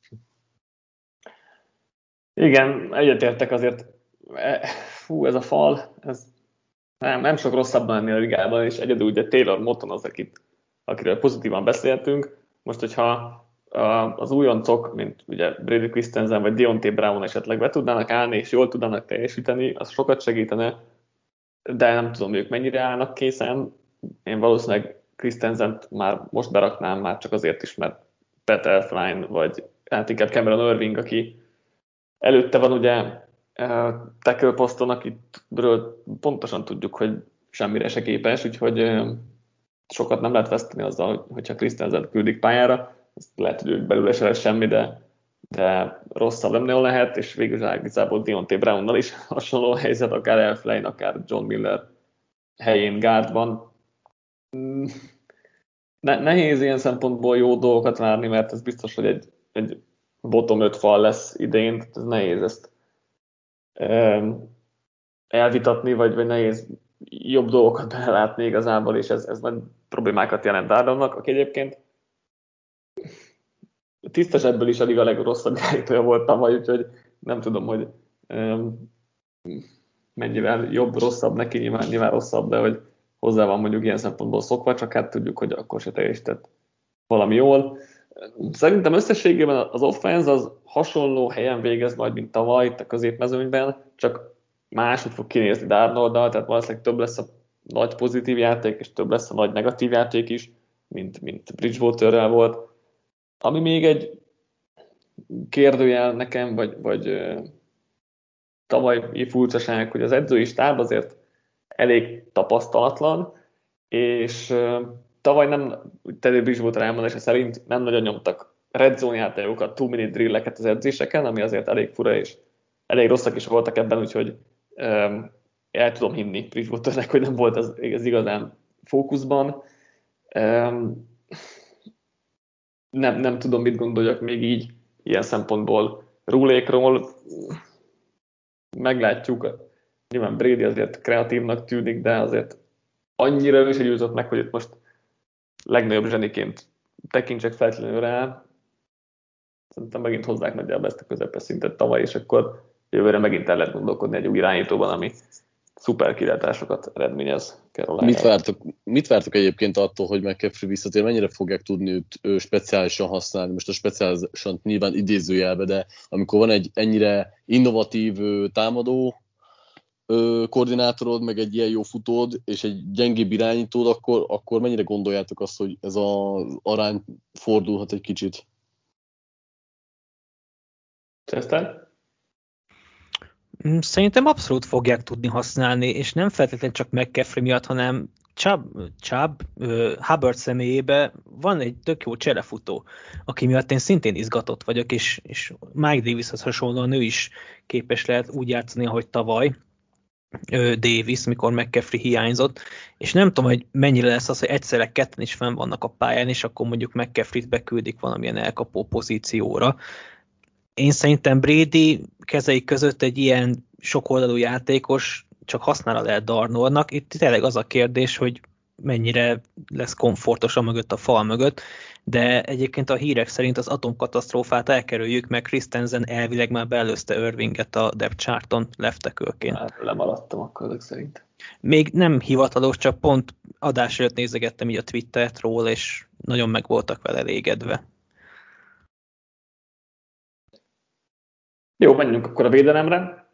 Igen, egyetértek azért. Fú, ez a fal, ez nem, nem sok rosszabb lenni a ligában, és egyedül ugye Taylor Moton az, akit, akiről pozitívan beszéltünk. Most, hogyha az újoncok, mint ugye Brady Christensen vagy Deontay Brown esetleg be tudnának állni, és jól tudnának teljesíteni, az sokat segítene, de nem tudom, ők mennyire állnak készen. Én valószínűleg Christensent már most beraknám, már csak azért is, mert Pat Elflein, vagy hát inkább Cameron Irving, aki előtte van ugye tackle poszton, akitről pontosan tudjuk, hogy semmire se képes, úgyhogy sokat nem lehet veszteni azzal, hogyha Christensen küldik pályára. Ezt lehet, hogy ők belőle se lesz semmi, de, de rosszabb nem nagyon lehet, és végül igazából Deontay Brownnal is hasonló helyzet, akár Elflein, akár John Miller helyén guardban. Ne, nehéz ilyen szempontból jó dolgokat várni, mert ez biztos, hogy egy, egy bottom öt fal lesz idén, tehát ez nehéz ezt um, elvitatni, vagy, vagy nehéz jobb dolgokat belelátni igazából, és ez, ez nagy problémákat jelent Darnoldnak, aki egyébként tisztesebből is alig a legrosszabb irányítója volt tavaly, úgyhogy nem tudom, hogy um, mennyivel jobb, rosszabb neki, nyilván, nyilván rosszabb, de hogy hozzá van mondjuk ilyen szempontból szokva, csak hát tudjuk, hogy akkor se teljesített valami jól. Szerintem összességében az offense az hasonló helyen végez majd, mint tavaly itt a középmezőnyben, csak máshogy fog kinézni Darnolddal, tehát valószínűleg több lesz a nagy pozitív játék, és több lesz a nagy negatív játék is, mint, mint Bridgewaterrel volt. Ami még egy kérdőjel nekem, vagy, vagy uh, tavalyi furcsaság, hogy az edzői stáb azért elég tapasztalatlan, és uh, tavaly nem, Teddy Bridgewater elmondása szerint nem nagyon nyomtak red zone játékokat, two minute drilleket az edzéseken, ami azért elég fura, és elég rosszak is voltak ebben, úgyhogy um, el tudom hinni Bridgewaternek, hogy nem volt ez, ez igazán fókuszban. Um, nem, nem tudom, mit gondoljak még így ilyen szempontból Rulékról. Meglátjuk. Nyilván Brady azért kreatívnak tűnik, de azért annyira ő sem jutott meg, hogy itt most legnagyobb zseniként tekintsek feltétlenül rá. Szerintem megint hozzák nagyjából ezt a közepes szintet tavaly, és akkor jövőre megint el lehet gondolkodni egy új irányítóban, ami szuper kilátásokat eredményez Carolina. Mit vártok, mit vártok egyébként attól, hogy McCaffrey visszatér? Mennyire fogják tudni őt ő speciálisan használni? Most a speciálisan nyilván idézőjelbe, de amikor van egy ennyire innovatív támadó koordinátorod, meg egy ilyen jó futód, és egy gyengébb irányítód, akkor, akkor mennyire gondoljátok azt, hogy ez az arány fordulhat egy kicsit? Chester? Szerintem abszolút fogják tudni használni, és nem feltétlenül csak McCaffrey miatt, hanem Chubb, Chubb uh, Hubbard személyében van egy tök jó cselefutó, aki miatt én szintén izgatott vagyok, és, és Mike Davishoz hasonlóan ő is képes lehet úgy játszani, ahogy tavaly uh, Davis, mikor McCaffrey hiányzott, és nem tudom, hogy mennyire lesz az, hogy egyszerre ketten is fenn vannak a pályán, és akkor mondjuk McCaffreyt beküldik valamilyen elkapó pozícióra. Én szerintem Brady kezei között egy ilyen sokoldalú játékos csak használa lehet Darnoldnak. Itt tényleg az a kérdés, hogy mennyire lesz komfortos a mögött, a fal mögött, de egyébként a hírek szerint az atomkatasztrófát elkerüljük, meg Christensen elvileg már beelőzte Irvinget a depth charton left tackle-ként. Hát lemaradtam akkor ezek szerint. Még nem hivatalos, csak pont adás előtt nézegettem így a Twittert róla, és nagyon meg voltak vele elégedve. Jó, menjünk akkor a védelemre.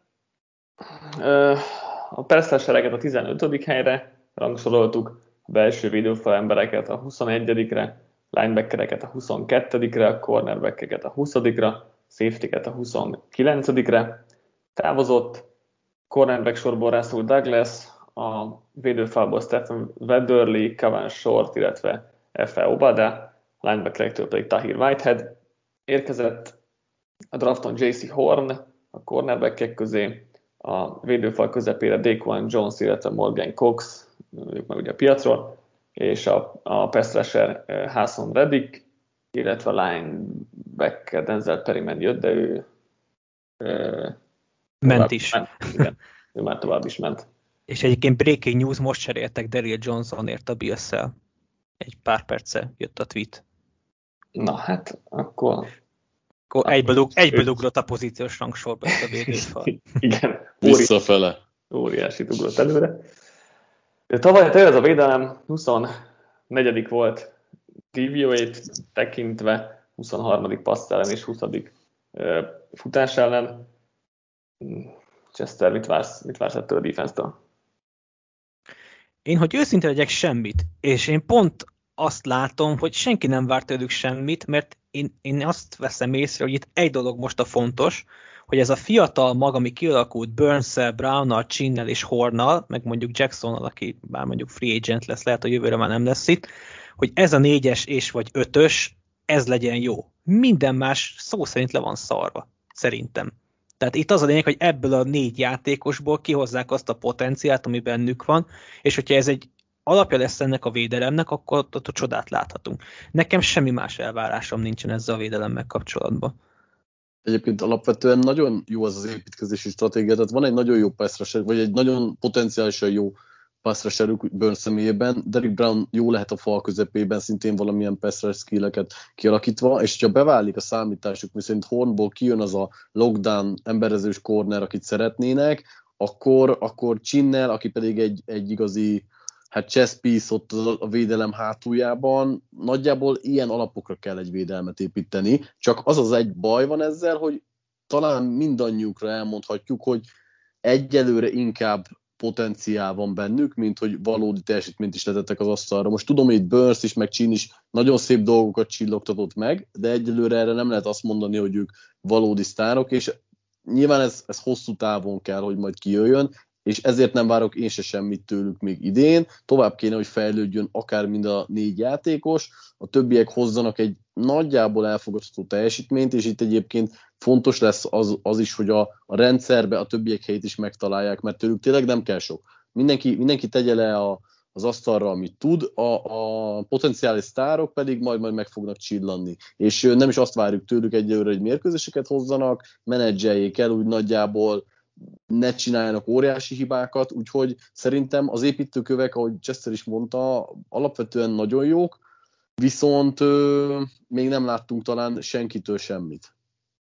A percszereget a tizenötödik helyre rangsoroltuk, a belső védőfal embereket a huszonegyedikre, linebackereket a huszonkettedikre, a cornerbackeket a huszadikra, safetyket a huszonkilencedikre. Távozott cornerback sorból Russell Douglas, a védőfalból Stephen Weatherly, Kavan Short, illetve Efe Obada, linebackerektől pedig Tahir Whitehead. Érkezett a drafton J C Horn, a cornerbackek közé, a védőfal közepére Daquan Jones, illetve Morgan Cox, ők meg ugye a piacról, és a, a pass rusher Hassan Reddick, illetve a linebacker Denzel Perryman jött, de ő uh, ment is. Ment, igen, ő már tovább is ment. És egyébként breaking news, most cseréltek Daryl Johnsonért a Bills-szel. Egy pár perce jött a tweet. Na hát, akkor... Akkor egyből, ug, egyből ugrott a pozíciós rangsorba ezt a védőfal. Igen. Visszafele. Óriási ugrott előre. De tavaly tényleg ez a védelem huszonnegyedik volt D V O-ét tekintve, huszonharmadik passz ellen és huszadik futás ellen. Chester, mit vársz, mit vársz ettől a defense-től? Én, hogy őszinte legyek, semmit. És én pont azt látom, hogy senki nem vár tőlük semmit, mert én, én azt veszem észre, hogy itt egy dolog most a fontos, hogy ez a fiatal mag, ami kialakult Burns-el, Brown-nal, Chinnel és Hornnal, meg mondjuk Jacksonnal, aki bár mondjuk free agent lesz, lehet, hogy jövőre már nem lesz itt, hogy ez a négyes és vagy ötös, ez legyen jó. Minden más szó szerint le van szarva, szerintem. Tehát itt az a lényeg, hogy ebből a négy játékosból kihozzák azt a potenciált, ami bennük van, és hogyha ez egy alapja lesz ennek a védelemnek, akkor ott, ott a csodát láthatunk. Nekem semmi más elvárásom nincsen ezzel a védelemmel kapcsolatban. Egyébként alapvetően nagyon jó az az építkezési stratégia, tehát van egy nagyon jó pass rusher, vagy egy nagyon potenciálisan jó pass rusherük Burns személyében, Derrick Brown jó lehet a fal közepében, szintén valamilyen pass rush skilleket kialakítva, és ha beválik a számításuk, miszerint Hornból kijön az a lockdown emberezős corner, akit szeretnének, akkor, akkor Chinnel, aki pedig egy, egy igazi hát chess piece ott a védelem hátuljában, nagyjából ilyen alapokra kell egy védelmet építeni, csak az az egy baj van ezzel, hogy talán mindannyiukra elmondhatjuk, hogy egyelőre inkább potenciál van bennük, mint hogy valódi teljesítményt is letettek az asztalra. Most tudom, hogy itt Burns is, meg Chin is nagyon szép dolgokat csillogtatott meg, de egyelőre erre nem lehet azt mondani, hogy ők valódi sztárok, és nyilván ez, ez hosszú távon kell, hogy majd kijöjjön, és ezért nem várok én se semmit tőlük még idén. Tovább kéne, hogy fejlődjön akár mind a négy játékos, a többiek hozzanak egy nagyjából elfogadható teljesítményt, és itt egyébként fontos lesz az, az is, hogy a, a rendszerbe a többiek helyét is megtalálják, mert tőlük tényleg nem kell sok. Mindenki, mindenki tegye le a, az asztalra, amit tud, a, a potenciális sztárok pedig majd, majd meg fognak csillanni. És nem is azt várjuk tőlük egyelőre, hogy mérkőzéseket hozzanak, menedzseljék el úgy nagyjából, ne csináljanak óriási hibákat, úgyhogy szerintem az építőkövek, ahogy Chester is mondta, alapvetően nagyon jók, viszont ö, még nem láttunk talán senkitől semmit.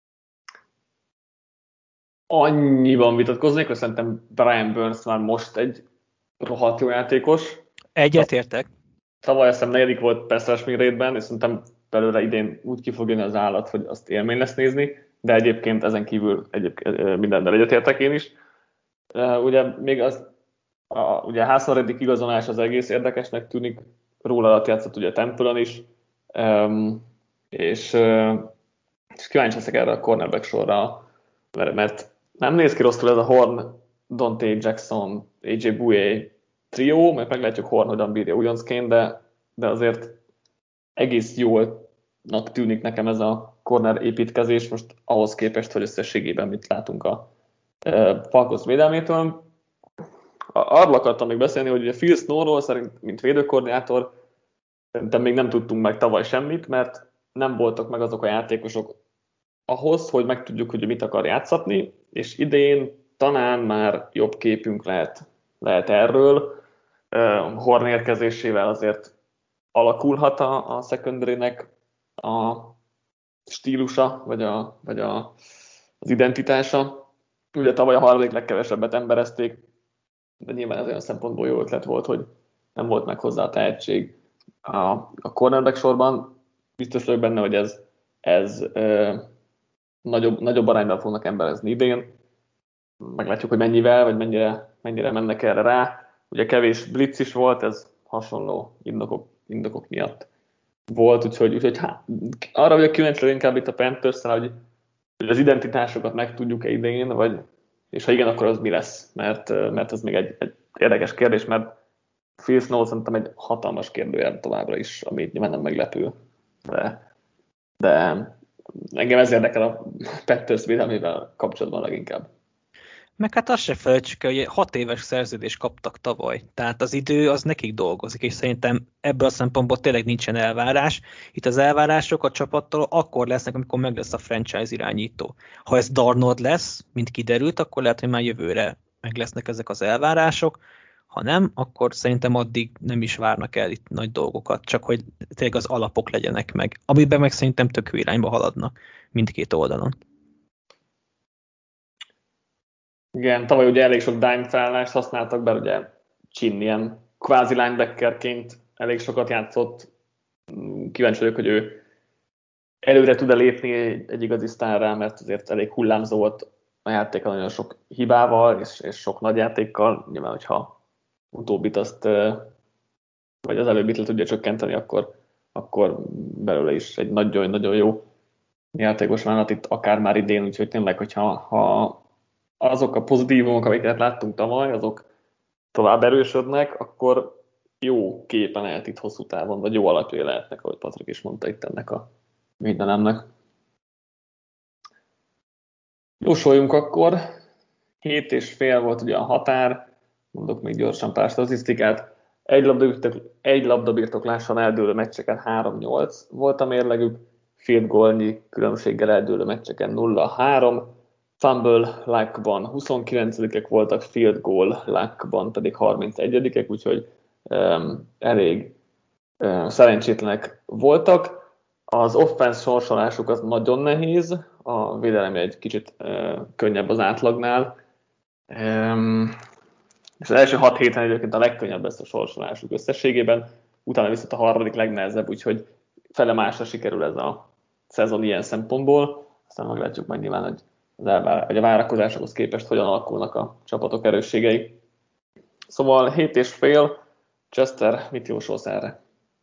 Annyiban vitatkoznék, hogy szerintem Brian Burns már most egy rohadt jó játékos. Egyetértek. Tavaly azt hiszem negyedik volt pass rush rate-ben, és szerintem belőle idén úgy ki fog jönni az állat, hogy azt élmény lesz nézni, de egyébként ezen kívül egyébként mindennel egyetértek én is. Ugye még az, a, ugye Haason Reddick igazolás az egész érdekesnek tűnik, róla alatt játszott ugye Temple-on is, um, és, uh, és kíváncsi leszek erre a cornerback sorra, mert, mert nem néz ki rosszul ez a Horn, Dante Jackson, á jé Bouye trió, mert meglátjuk Horn hogyan bírja újoncként, de, de azért egész jólnak tűnik nekem ez a corner építkezés, most ahhoz képest, hogy összességében mit látunk a uh, Falcons védelmétől. Arról akartam még beszélni, hogy ugye Phil Snow-ról szerint, mint védőkoordinátor, szerintem még nem tudtunk meg tavaly semmit, mert nem voltak meg azok a játékosok ahhoz, hogy megtudjuk, hogy mit akar játszatni, és idén talán már jobb képünk lehet, lehet erről. Horn érkezésével azért alakulhat a, a secondary-nek a stílusa, vagy, a, vagy a, az identitása. Ugye tavaly a harmadik legkevesebbet emberezték, de nyilván ez olyan szempontból jó ötlet volt, hogy nem volt meg hozzá a tehetség a, a cornerback sorban. Biztos vagyok benne, hogy ez, ez ö, nagyobb, nagyobb arányban fognak emberezni idén. Meglátjuk, hogy mennyivel, vagy mennyire, mennyire mennek erre rá. Ugye kevés blitz is volt, ez hasonló indokok, indokok miatt volt, úgyhogy, úgyhogy há, arra vagyok kíváncsi inkább itt a Panthers-szel, hogy, hogy az identitásokat meg tudjuk-e idén, vagy és ha igen, akkor az mi lesz? Mert, mert ez még egy, egy érdekes kérdés, mert Phil Snow szerintem egy hatalmas kérdőjel továbbra is, ami nyilván nem meglepő. De, de engem ez érdekel a Panthers védelmével kapcsolatban leginkább. Meg hát azt se felejtsük el, hogy hat éves szerződést kaptak tavaly. Tehát az idő az nekik dolgozik, és szerintem ebből a szempontból tényleg nincsen elvárás. Itt az elvárások a csapattól akkor lesznek, amikor meg lesz a franchise irányító. Ha ez Darnold lesz, mint kiderült, akkor lehet, hogy már jövőre meg lesznek ezek az elvárások. Ha nem, akkor szerintem addig nem is várnak el itt nagy dolgokat, csak hogy tényleg az alapok legyenek meg. Amiben meg szerintem tök jó irányba haladnak mindkét oldalon. Igen, tavaly ugye elég sok dime felállást használtak, bár ugye Chin ilyen kvázi linebackerként elég sokat játszott. Kíváncsi vagyok, hogy ő előre tud-e lépni egy, egy igazi sztárrá, mert azért elég hullámzó volt a játéka nagyon sok hibával és, és sok nagy játékkal. Nyilván, hogyha utóbbit azt, vagy az előbbit le tudja csökkenteni, akkor, akkor belőle is egy nagyon-nagyon jó játékos vállalhat itt akár már idén, úgyhogy tényleg, hogyha ha azok a pozitívumok, amiket láttunk tavaly, azok tovább erősödnek, akkor jó képen lehet itt hosszú távon, vagy jó alapjai lehetnek, ahogy Patrik is mondta itt ennek a mindenemnek. Jósoljunk akkor. Hét és fél volt ugye a határ, mondok még gyorsan pár statisztikát. Egy labdabirtok, egy labdabirtoklással eldőlő meccseken három nyolc volt a mérlegük, field goalnyi különbséggel eldőlő meccseken nulla három, fumble luckban huszonkilencedikek voltak, field goal luckban pedig harmincegyedikek, úgyhogy um, elég um, szerencsétlenek voltak. Az offense sorsolásuk az nagyon nehéz, a védelem egy kicsit uh, könnyebb az átlagnál, um, és az első hat héten egyébként a legkönnyebb lesz a sorsolásuk összességében, utána viszont a harmadik legnehezebb, úgyhogy fele másra sikerül ez a szezon ilyen szempontból, aztán meglátjuk majd nyilván, hogy, az elvár, hogy a várakozásokhoz képest hogyan alakulnak a csapatok erősségei. Szóval hét és fél, Chester, mit jósolsz erre?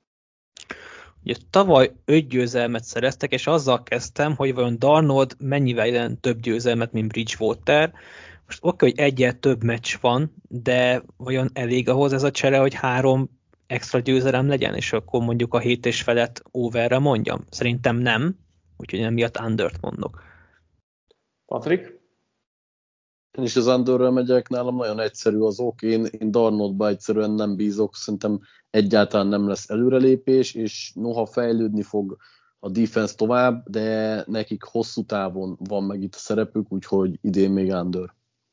Ugye tavaly öt győzelmet szereztek, és azzal kezdtem, hogy vajon Darnold mennyivel jelent több győzelmet, mint Bridgewater. Most oké, hogy egyel több meccs van, de vajon elég ahhoz ez a csere, hogy három extra győzelem legyen, és akkor mondjuk a hét és felett overre mondjam? Szerintem nem, úgyhogy emiatt undert mondok. Patrik? Én is az underről megyek, nálam nagyon egyszerű az ok, én, én Darnoldba egyszerűen nem bízok, szerintem egyáltalán nem lesz előrelépés, és noha fejlődni fog a defense tovább, de nekik hosszú távon van meg itt a szerepük, úgyhogy idén még under.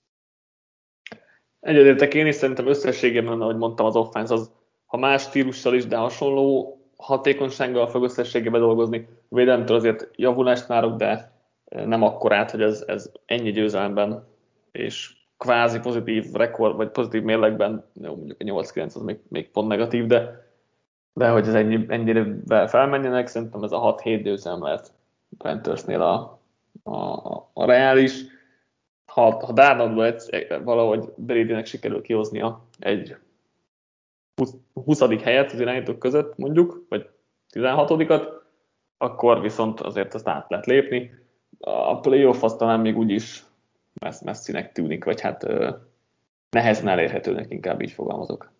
Egyetértek én is, szerintem összességében, ahogy mondtam, az offense az, ha más stílussal is, de hasonló hatékonysággal fog összességében dolgozni. A védelemtől azért javulást várok, de nem akkorát, hogy ez, ez ennyi győzelemben és kvázi pozitív rekord, vagy pozitív mérlegben, jó, mondjuk a nyolc kilenc az még, még pont negatív, de, de hogy ez ennyi, ennyire felmenjenek, szerintem ez a hat hét győzelem lehet Panthersnél a, a, a reális. Ha, ha Darnoldba valahogy Bradynek sikerül kihoznia egy huszadik helyet az irányítók között mondjuk, vagy tizenhatodikat, akkor viszont azért azt át lehet lépni. A playoff azt talán még úgyis messzinek tűnik, vagy hát nehezen elérhetőnek, inkább így fogalmazok.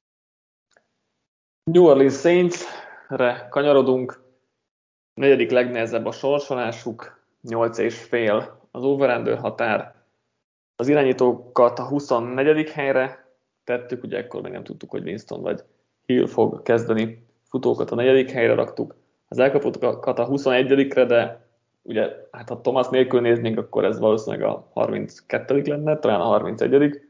New Orleans Saints-re kanyarodunk. Negyedik legnehezebb a sorsolásuk, nyolc és fél az over-under határ. Az irányítókat a huszonnegyedik helyre tettük, ugye ekkor még nem tudtuk, hogy Winston vagy Hill fog kezdeni, futókat a negyedik helyre raktuk, az elkapottokat a huszonegyedikre, de ugye, hát ha Thomas nélkül néznénk, akkor ez valószínűleg a harminckettedik lenne, talán a harmincegyedik.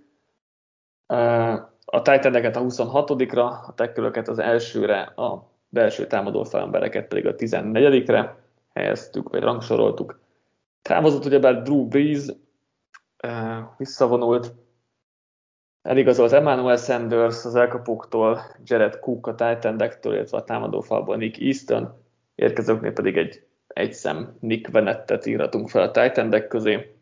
A tight endeket a huszonhatodikra, a tackle-öket az elsőre, a belső támadó felembereket pedig a tizennegyedikre helyeztük, vagy rangsoroltuk. Távozott ugyebár Drew Brees, visszavonult, eligazolt Emmanuel Sanders az elkapóktól, Jared Cook a tight endektől, illetve a támadófalból Nick Easton, érkezőknél pedig egy egy szem Nick Venettet írhatunk fel a tight endek közé.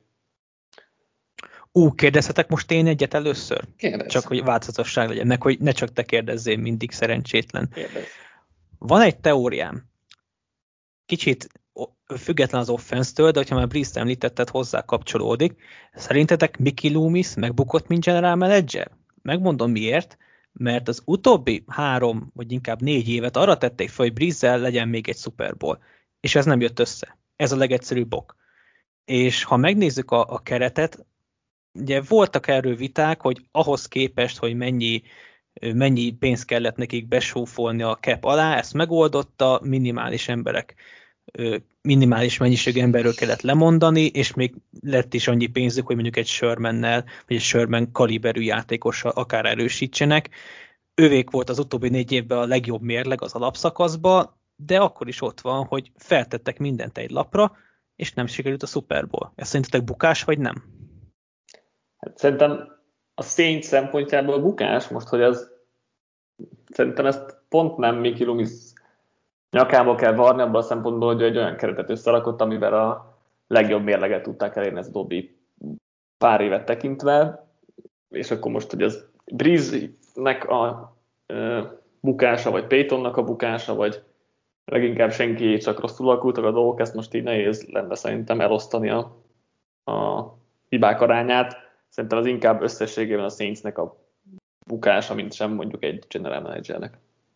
Ú, kérdezhetek most én egyet először? Kérdezz. Csak hogy változatosság legyen, meg hogy ne csak te kérdezzél, mindig szerencsétlen. Kérdezz. Van egy teóriám, kicsit független az offense-től, de hogyha már Brees-t említetted, hozzá kapcsolódik. Szerintetek Mickey Loomis megbukott, mint general manager? Megmondom miért, mert az utóbbi három, vagy inkább négy évet arra tették fel, hogy Brees-zel legyen még egy Super Bowl. És ez nem jött össze. Ez a legegyszerűbb ok. És ha megnézzük a, a keretet, ugye voltak erről viták, hogy ahhoz képest, hogy mennyi, mennyi pénzt kellett nekik besúfolni a cap alá, ezt megoldotta, minimális emberek, minimális mennyiségű emberről kellett lemondani, és még lett is annyi pénzük, hogy mondjuk egy Shermannel, vagy egy Sherman kaliberű játékossal akár erősítsenek. Ővék volt az utóbbi négy évben a legjobb mérleg az alapszakaszban, de akkor is ott van, hogy feltettek mindent egy lapra, és nem sikerült a Super Bowl. Ez szerintetek bukás, vagy nem? Hát szerintem a Saints szempontjából bukás most, hogy ez szerintem ezt pont nem Mickey Loomis nyakába kell varni abban a szempontból, hogy egy olyan keretet összerakott, amivel a legjobb mérleget tudták elérni az utóbbi pár évet tekintve, és akkor most, hogy az Breeze-nek a e, bukása, vagy Paytonnak a bukása, vagy leginkább senki, csak rosszul alakultak a dolgok, ezt most így nehéz lenne szerintem elosztani a, a hibák arányát. Szerintem az inkább összességében a Saintsnek a bukása, mint sem mondjuk egy general managernek.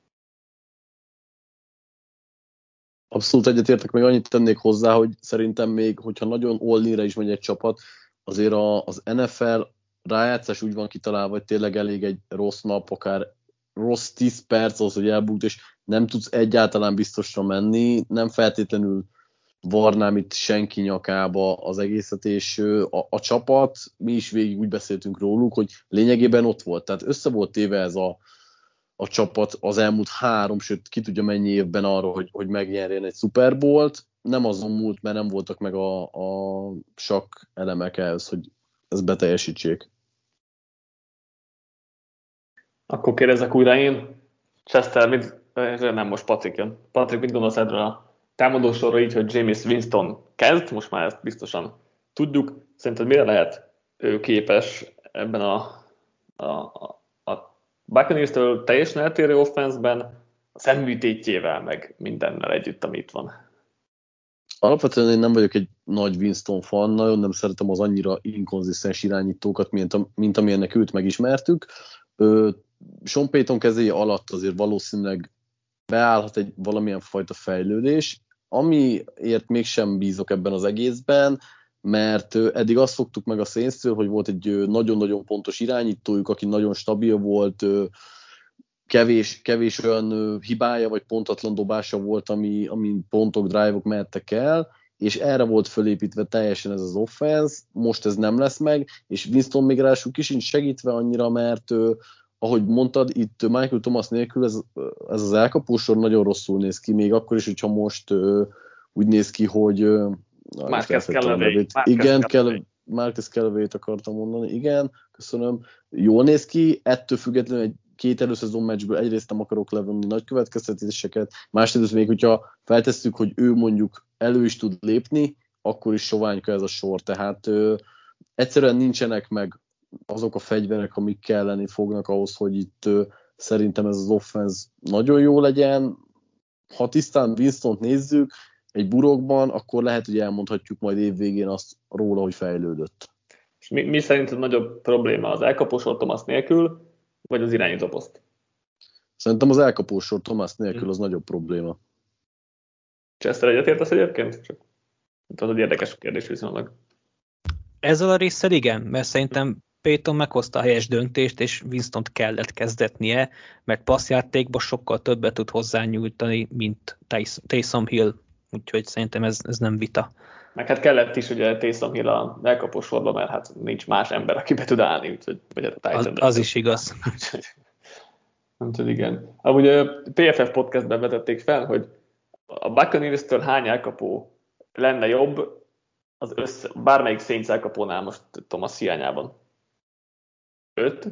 Abszolút egyetértek, még annyit tennék hozzá, hogy szerintem még, hogyha nagyon all-inre is megy egy csapat, azért a, az en ef el rájátszás úgy van kitalálva, hogy tényleg elég egy rossz nap, akár rossz tíz perc az, hogy elbújt, és nem tudsz egyáltalán biztosra menni, nem feltétlenül varnám itt senki nyakába az egészet, és a, a csapat, mi is végig úgy beszéltünk róluk, hogy lényegében ott volt, tehát össze volt téve ez a, a csapat az elmúlt három, sőt ki tudja mennyi évben arra, hogy, hogy megnyerjen egy Super Bowl-t, nem azon múlt, mert nem voltak meg a, a sakk elemek ehhez, hogy ezt beteljesítsék. Akkor kérdezek újra én. Chester, mit, nem most Patrik jön. Patrik, mit gondolsz erről a támadósorra így, hogy Jameis Winston kezd? Most már ezt biztosan tudjuk. Szerinted mire lehet ő képes ebben a, a, a Buccaneers-től teljesen eltérő offenszben, a szemműtétjével, meg mindennel együtt, ami itt van? Alapvetően én nem vagyok egy nagy Winston fan, nagyon nem szeretem az annyira inkonzisztens irányítókat, mint, mint amilyennek őt megismertük. Ö, Sean Payton kezéje alatt azért valószínűleg beállhat egy valamilyen fajta fejlődés, amiért mégsem bízok ebben az egészben, mert eddig azt fogtuk meg a Saints-től, hogy volt egy nagyon-nagyon pontos irányítójuk, aki nagyon stabil volt, kevés, kevés olyan hibája vagy pontatlan dobása volt, ami, ami pontok, drive-ok mehettek el, és erre volt fölépítve teljesen ez az offense, most ez nem lesz meg, és Winston még ráadásul ki sincs segítve annyira, mert ahogy mondtad, itt Michael Thomas nélkül ez, ez az elkapósor nagyon rosszul néz ki, még akkor is, hogyha most uh, úgy néz ki, hogy uh, Marcus Callaway. Igen, Marcus Callaway-t akartam mondani, igen, köszönöm. Jól néz ki, ettől függetlenül egy két előszezon meccsből egyrészt nem akarok levonni nagy következtetéseket, másrészt még, hogyha feltesszük, hogy ő mondjuk elő is tud lépni, akkor is soványka ez a sor, tehát uh, egyszerűen nincsenek meg azok a fegyverek, amik kelleni fognak ahhoz, hogy itt uh, szerintem ez az offense nagyon jó legyen. Ha tisztán Winstont nézzük egy burokban, akkor lehet, hogy elmondhatjuk majd évvégén azt róla, hogy fejlődött. És mi, mi szerinted nagyobb probléma az elkapósor Thomas nélkül, vagy az irányító poszt? Szerintem az elkapósor Thomas nélkül hmm. az nagyobb probléma. Chester, egyetértesz egyébként? Csak az egy érdekes kérdés viszonylag. Ezzel a résszel igen, mert szerintem Payton meghozta a helyes döntést, és Winstont kellett kezdetnie, mert passzjátékban sokkal többet tud hozzányújtani, mint Taysom Hill, úgyhogy szerintem ez, ez nem vita. Meg hát kellett is ugye Taysom Hill a elkapó sorban, mert hát nincs más ember, aki be tud állni, úgyhogy vagy hát a az, az is igaz. Úgyhogy igen. Amúgy a pé ef ef podcastben vetették fel, hogy a Buccaneers-től hány elkapó lenne jobb az össze, bármelyik Saints elkapónál most Thomas hiányában. Öt?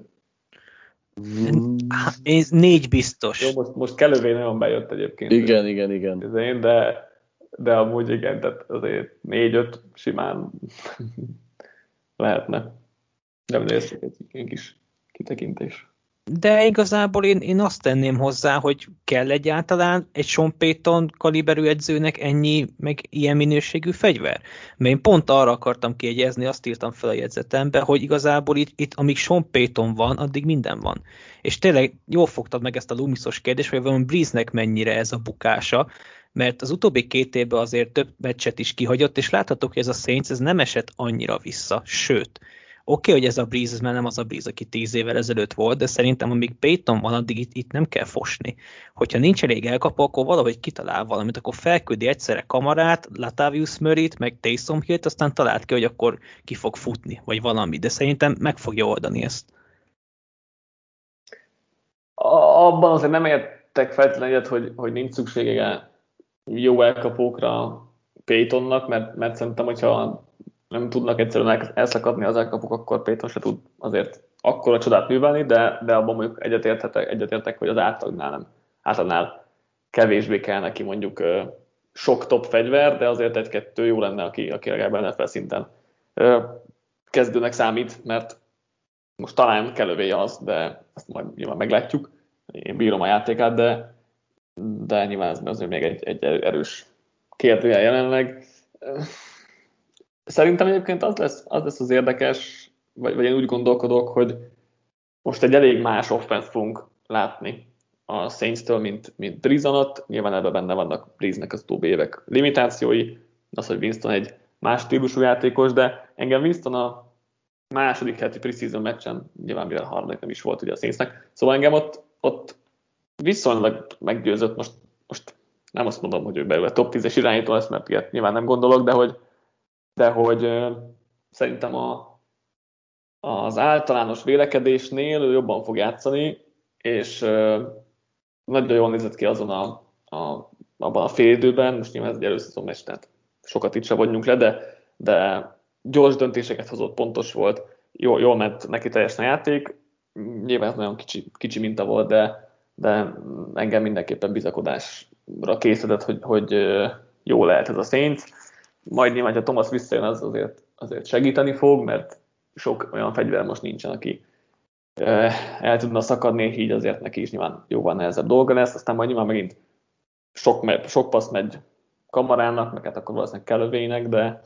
Én négy biztos. Jó, most, most Callaway nagyon bejött egyébként. Igen, igen, igen. De, de amúgy igen, tehát azért négy-öt simán lehetne. De ez egy kis kitekintés. De igazából én, én azt tenném hozzá, hogy kell egyáltalán egy Sean Payton kaliberű edzőnek ennyi, meg ilyen minőségű fegyver. Mert én pont arra akartam kiegyezni, azt írtam fel a jegyzetembe, hogy igazából itt, itt amíg Sean Payton van, addig minden van. És tényleg jól fogtad meg ezt a Lumisos kérdést, hogy van Breeze-nek mennyire ez a bukása, mert az utóbbi két évben azért több meccset is kihagyott, és láthatók, hogy ez a Saints ez nem esett annyira vissza, sőt, oké, okay, hogy ez a Breeze, ez már nem az a Breeze, aki tíz évvel ezelőtt volt, de szerintem amíg Payton van, addig itt, itt nem kell fosni. Hogyha nincs elég elkapó, akkor valahogy kitalál valamit, akkor felküldi egyszerre Kamarát, Latavius Murrayt, meg Taysom Hillt, aztán talált ki, hogy akkor ki fog futni, vagy valami, de szerintem meg fogja oldani ezt. Abban azért nem értek feltétlenül egyet, hogy, hogy nincs szüksége jó elkapókra Paytonnak, mert, mert szerintem, hogyha nem tudnak egyszerűen elszakadni az elkapok, akkor Payton se tud azért akkora csodát művelni, de, de abban mondjuk egyetértek, egyetértek, hogy az átlagnál nem. Átlagnál kevésbé kell neki mondjuk sok top fegyver, de azért egy-kettő jó lenne, aki, aki legalább en ef el szinten kezdőnek számít, mert most talán Callaway az, de ezt majd nyilván meglátjuk. Én bírom a játékát, de, de nyilván ez azért még egy, egy erős kérdőjel jelenleg. Szerintem egyébként az lesz az, lesz az érdekes, vagy, vagy én úgy gondolkodok, hogy most egy elég más offense fogunk látni a Saints-től, mint, mint Breeze-onat. Nyilván ebben benne vannak Breeze-nek az utóbbi évek limitációi, az, hogy Winston egy más stílusú játékos, de engem Winston a második heti preseason meccsen, nyilván mivel a harmadik nem is volt ugye a Saintsnek, szóval engem ott, ott viszonylag meggyőzött, most, most nem azt mondom, hogy ő belőle top tízes irányító lesz, mert ilyet nyilván nem gondolok, de hogy, de hogy uh, szerintem a, az általános vélekedésnél ő jobban fog játszani, és uh, nagyon jól nézett ki azon a, a, abban a fél időben, most nyilván ez egy előszezon meccs, tehát sokat itt se vonjunk le, de, de gyors döntéseket hozott, pontos volt, jól, jól ment neki teljesen a játék, nyilván ez nagyon kicsi, kicsi minta volt, de, de engem mindenképpen bizakodásra készített, hogy, hogy jó lehet ez a Saints. Majd nyilván, ha Thomas visszajön, az azért, azért segíteni fog, mert sok olyan fegyver most nincsen, aki el tudna szakadni, így azért neki is nyilván jóval nehezebb dolga lesz, aztán majd nyilván megint sok, sok passz megy Kamarának, meg hát akkor valószínűleg Callawaynek, de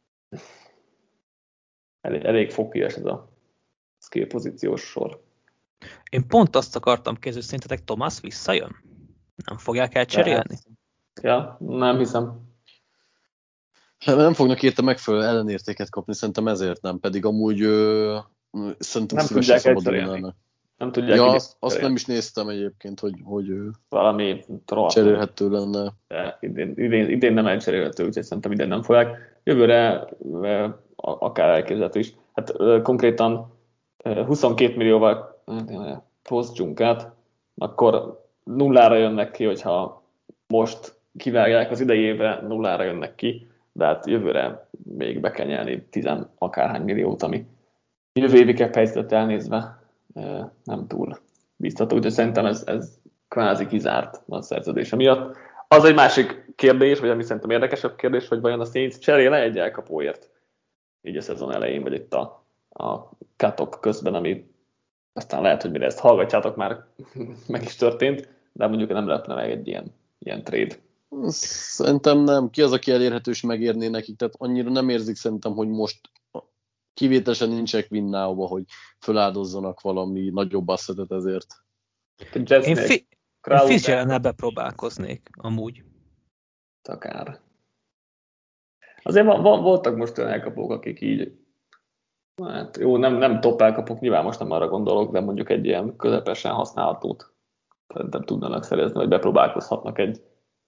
elég, elég fogpias ez a skill pozíciós sor. Én pont azt akartam kérdezni, szerintetek Thomas visszajön? Nem fogják elcserélni? Ja, nem hiszem. Nem fognak érte megfelelő ellenértéket kapni, szerintem ezért nem, pedig amúgy ö, szerintem nem tudják elcserélni. Nem tudják ja, azt, azt nem is néztem egyébként, hogy, hogy ő valami cserélhető lenne. Idén, idén, idén nem elcserélhető, úgyhogy szerintem idén nem fogják. Jövőre akár elképzelhető is. Hát konkrétan huszonkét millióval posztjunk át, akkor nullára jönnek ki, hogyha most kivágják az idejébe, nullára jönnek ki, de hát jövőre még be kell nyelni tizen akárhány milliót, ami jövő évi cap helyzetet elnézve nem túl biztató, úgyhogy szerintem ez, ez kvázi kizárt a szerződése miatt. Az egy másik kérdés, vagy ami szerintem érdekesebb kérdés, hogy vajon a Saints cserél-e egy elkapóért így a szezon elején, vagy itt a, a cut-ok közben, ami aztán lehet, hogy mire ezt hallgatjátok, már meg is történt, de mondjuk nem lehetne meg egy ilyen, ilyen trade. Szerintem nem. Ki az, aki elérhető és megérné nekik? Tehát annyira nem érzik szerintem, hogy most kivételesen nincsenek win-now-ba, hogy feláldozzanak valami nagyobb asszetet ezért. Én, fi- én Fitzgerald ebbe próbálkoznék, amúgy. Akár. Azért van, van, voltak most olyan elkapók, akik így, hát jó, nem, nem top elkapók, nyilván most nem arra gondolok, de mondjuk egy ilyen közepesen használhatót szerintem tudnának szerezni, vagy bepróbálkozhatnak egy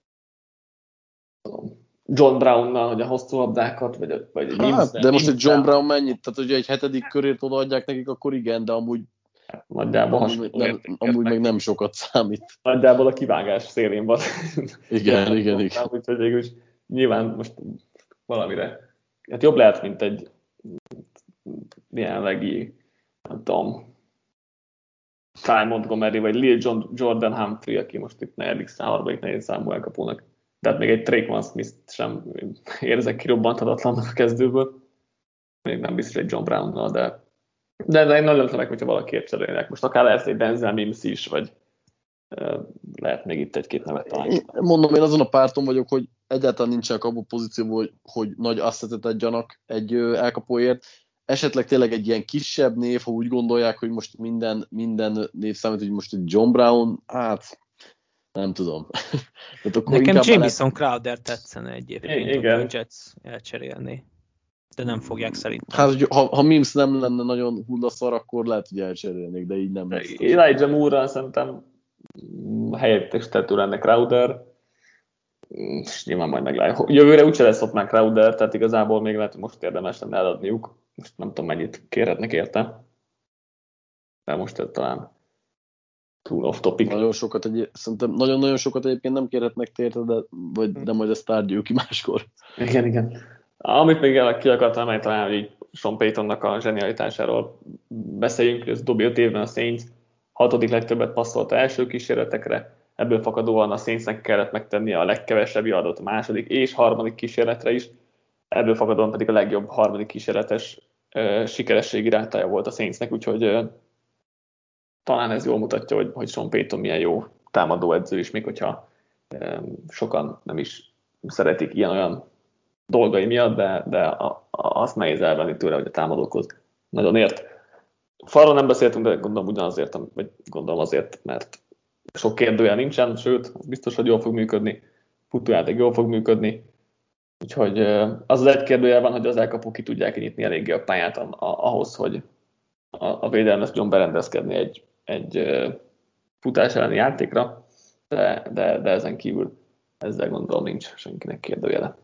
John Brownnal, hogy a hosszú labdákat, vagy, vagy egy hát, de most egy John Brown mennyit? Tehát, hogyha egy hetedik körét odaadják nekik, akkor igen, de amúgy nagyjából amúgy, nem, amúgy meg nem sokat számít. Nagyjából a kivágás szélén van. Igen, igen, igen. igen. Úgyhogy végülis nyilván most valamire. Hát jobb lehet, mint egy jelenlegi, nem tudom, Ty Montgomery, vagy Lil John, Jordan Humphrey, aki most itt negyedik szám, harmadik negyedik számú elkapónak. Tehát még egy Traquan Smith-t sem érzek kirobbanthatatlannak a kezdőből. Még nem biztos egy John Brownnal, de de, de én nagyon szeretek, hogyha valakiért cserélnek. Most akár lehet egy Denzel Mims is, vagy uh, lehet még itt egy-két nevet találni. Mondom, én azon a párton vagyok, hogy egyáltalán nincsenek abban a pozícióban, hogy, hogy nagy asszetet adjanak egy uh, elkapóért. Esetleg tényleg egy ilyen kisebb név, ha úgy gondolják, hogy most minden, minden név számít, hogy most egy John Brown, hát nem tudom. Nekem Jamison lehet... Crowder tetszene egyébként, hogy a Jets elcserélni. De nem fogják szerintem. Hát, ha, ha Mims nem lenne nagyon hullaszar, akkor lehet, hogy elcserélnék, de így nem. Elijah Moore-ra szerintem helyettesíthető lenne Crowder, és nyilván majd meglátjuk. Jövőre úgyse lesz ott már Crowder, tehát igazából még lehet, hogy most érdemes lenne eladniuk. Most nem tudom, mennyit kérhetnek érte. De most ez talán túl off topic. Nagyon sokat, egy, szerintem nagyon-nagyon sokat egyébként nem kérhetnek érte, de, vagy, de majd ezt tárgyaljuk ki máskor. Igen, igen. Amit még el ki akartam emelni, talán, hogy Sean Paytonnak a zsenialitásáról beszéljünk, hogy ez dobja öt évben a Saints hatodik legtöbbet passzolt első kísérletekre, ebből fakadóan a Saintsnek kellett megtennie a legkevesebb yardot a második és harmadik kísérletre is, ebből fakadóan pedig a legjobb harmadik kísérletes uh, sikerességi rátája volt a Saintsnek, úgyhogy uh, talán ez jól mutatja, hogy, hogy Sean Payton milyen jó támadóedző is, még hogyha um, sokan nem is szeretik ilyen-olyan dolgai miatt, de, de a, a, azt nehéz elvenni tőle, hogy a támadókhoz nagyon ért. Falról nem beszéltünk, de gondolom ugyanazért, vagy gondolom azért, mert sok kérdőjel nincsen, sőt, az biztos, hogy jól fog működni, futójáték jól fog működni, úgyhogy az az egy kérdőjel van, hogy az elkapók ki tudják nyitni eléggé a pályát ahhoz, hogy a, a védelmet tudjon berendezkedni egy, egy futás elleni játékra, de, de, de ezen kívül ezzel gondolom nincs senkinek kérdőjele.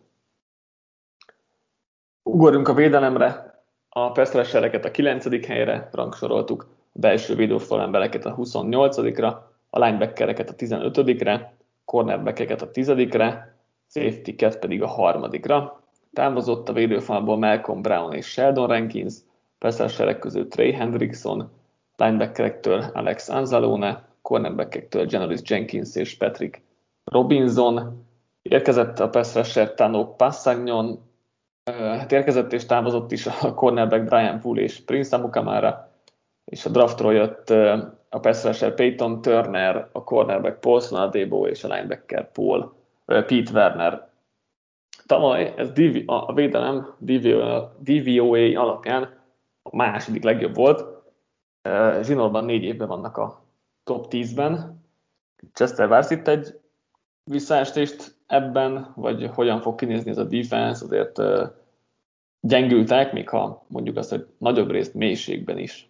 Ugorjunk a védelemre. A pass rushereket a kilencedik helyre rangsoroltuk, a belső védőfalembereket a huszonnyolcadikra, a linebackereket a tizenötödikre, a cornerbackeket a tizedikre, safety-ket pedig a harmadikra. Távozott a védőfalból Malcolm Brown és Sheldon Rankins, pass rusherek közül Trey Hendrickson, linebackerektől Alex Anzalone, cornerbackektől Janoris Jenkins és Patrick Robinson. Érkezett a pass rusher Tano Passagnon, hát érkezett és távozott is a cornerback Brian Poole és Prince Amukamara, és a draftról jött a pass rusher Peyton Turner, a cornerback Paulson Adebo és a linebacker Paul, Pete Werner. Tavaly ez a védelem D V O A alapján a második legjobb volt. Zsinórban négy évben vannak a top tízben. Chester, vársz itt egy visszaestést ebben, vagy hogyan fog kinézni ez a defense? Azért uh, gyengültek, még ha mondjuk azt, hogy nagyobb részt mélységben is.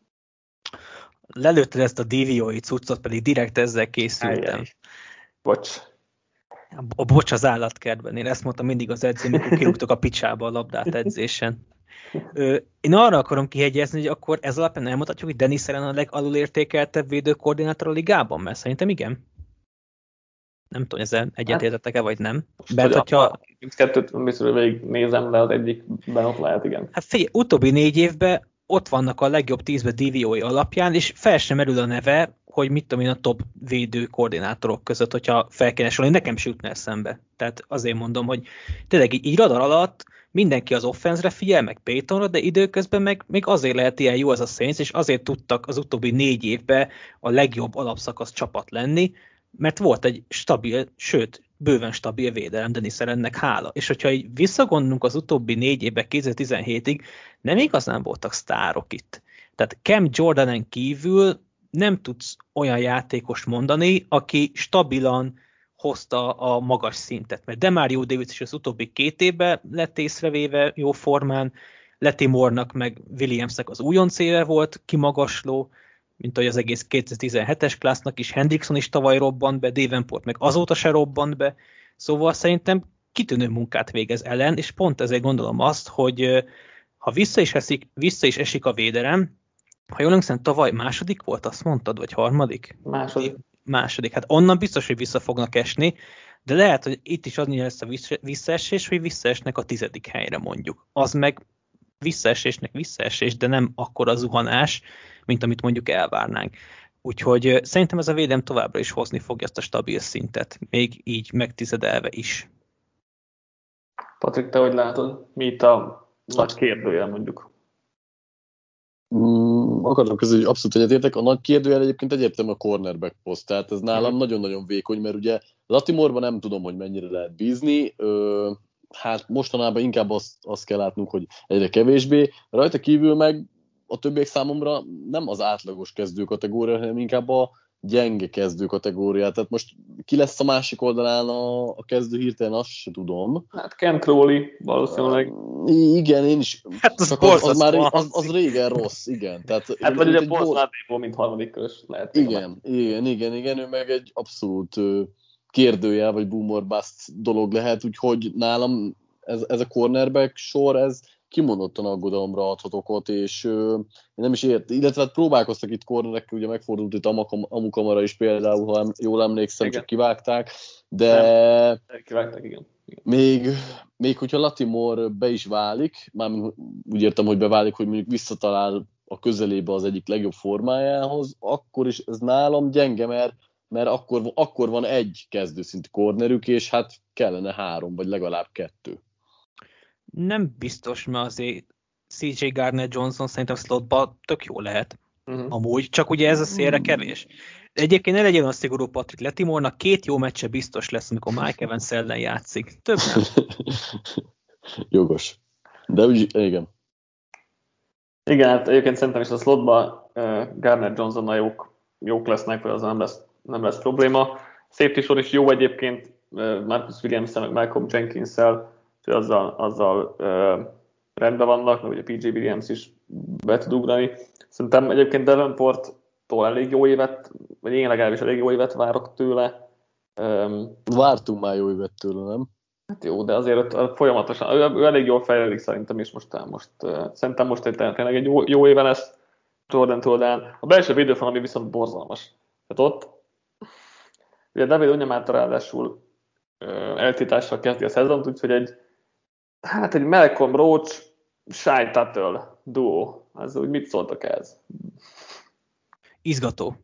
Lelőtted ezt a D V O A cuccot, pedig direkt ezzel készültem. Ajjaj. Bocs. A bocs az állatkertben. Én ezt mondtam mindig az edző, mikor kirúgtok a picsába a labdát edzésen. Ö, én arra akarom kihegyezni, hogy akkor ez alapján elmutatjuk, hogy Dennis Allen a legalulértékeltebb védőkoordinátor a ligában, mert szerintem igen. Nem tudom, ezzel egyetértettek-e, vagy nem. Mert hogyha... Kettőt biztos, hogy végig nézem, de az egyikben ott lehet, igen. Hát figyelj, utóbbi négy évben ott vannak a legjobb tízben D V O A alapján, és fel sem merül a neve, hogy mit tudom én a top védő koordinátorok között, hogyha fel kéne sorolni, nekem se jutna eszembe. Tehát azért mondom, hogy tényleg így, így radar alatt mindenki az offense-re figyel, meg Paytonra, de időközben meg még azért lehet ilyen jó ez a Saints, és azért tudtak az utóbbi négy évben a legjobb alapszakasz csapat lenni, mert volt egy stabil, sőt, bőven stabil védelem Dennis Allennek hála. És hogyha így visszagondolunk az utóbbi négy évben, kétezer-tizenhétig, nem igazán voltak sztárok itt. Tehát Cam Jordanen kívül nem tudsz olyan játékost mondani, aki stabilan hozta a magas szintet. Mert Demario Davis is az utóbbi két évben lett észrevéve jó formán, Letty Moore-nak meg Williamsnek az újonc éve volt kimagasló, mint ahogy az egész kétezer-tizenhetes klásznak is, Hendrickson is tavaly robbant be, Davenport meg azóta se robbant be, szóval szerintem kitűnő munkát végez Allen, és pont ezért gondolom azt, hogy ha vissza is esik, vissza is esik a védelem, ha jól emlékszem, tavaly második volt, azt mondtad, vagy harmadik? Második. Második, hát onnan biztos, hogy vissza fognak esni, de lehet, hogy itt is adni lesz a visszaesés, hogy visszaesnek a tizedik helyre mondjuk. Az meg visszaesésnek visszaesés, de nem akkora zuhanás, mint amit mondjuk elvárnánk. Úgyhogy szerintem ez a védelem továbbra is hozni fogja ezt a stabil szintet, még így megtizedelve is. Patrik, te hogy látod? Mi itt a nagy kérdőjel mondjuk? Mm, akartam közül, hogy abszolút egyetértek. A nagy kérdőjel egyébként egyértelműen a cornerback poszt, tehát ez nálam mm. nagyon-nagyon vékony, mert ugye Latimore-ban nem tudom, hogy mennyire lehet bízni, Ö, hát mostanában inkább azt, azt kell látnunk, hogy egyre kevésbé. Rajta kívül meg a többiek számomra nem az átlagos kezdő kategória, hanem inkább a gyenge kezdő kategória. Tehát most ki lesz a másik oldalán a, a kezdő hirtelen, azt se tudom. Hát Ken Crowley valószínűleg. Uh, igen, én is. Hát az, az, az, már az, az régen rossz, igen. Tehát, hát vagy ugye Paulson Adebo, mint harmadik körös lehet. Igen, igen, igen, igen, ő meg egy abszolút kérdőjel, vagy boomer bust dolog lehet, úgyhogy nálam ez, ez a cornerback sor, ez kimondottan aggodalomra adhat okot, és uh, nem is ért, illetve hát próbálkoztak itt cornerekkel, ugye megfordult itt Amukamara is például, ha jól emlékszem, igen. Csak kivágták, de nem, kivágták, igen. igen. Még, még hogyha Latimore be is válik, mármint úgy értem, hogy beválik, hogy mondjuk visszatalál a közelébe az egyik legjobb formájához, akkor is ez nálam gyenge, mert mert akkor, akkor van egy kezdőszintű cornerük, és hát kellene három, vagy legalább kettő. Nem biztos, mert azért cé jé Gardner-Johnson szerintem slotba tök jó lehet. Uh-huh. Amúgy, csak ugye ez a szélre kevés. Egyébként ne legyen olyan szigorú Patrick Latimore-nak, két jó meccse biztos lesz, amikor Mike Evans ellen játszik. Több nem. Jogos. De úgy, igen. Igen, hát egyébként szerintem is a slotban uh, Gardner-Johnsonnal jók, jók lesznek, vagy az nem lesz, nem lesz probléma. Safety sor is jó egyébként, uh, Marcus Williams-szel, meg Malcolm Jenkins-szel, hogy azzal, azzal uh, rendben vannak, meg ugye pé jé Williams is be tud ugrani. Szerintem egyébként Davenporttól elég jó évet, vagy én legalábbis elég jó évet várok tőle. Um, Vártunk már jó évet tőle, nem? Hát jó, de azért folyamatosan, ő, ő elég jól fejlődik szerintem, és most, most uh, szerintem most egy, tényleg egy jó, jó éve lesz Jordan Toldán. A belső védőfal, ami viszont borzalmas. Tehát ott, ugye David Onyemata ráadásul uh, eltiltással kezdi a szezont, úgyhogy egy, hát egy Malcolm Roach, Shy Tuttle duó. Ez úgy mit szóltak ez? Izgató.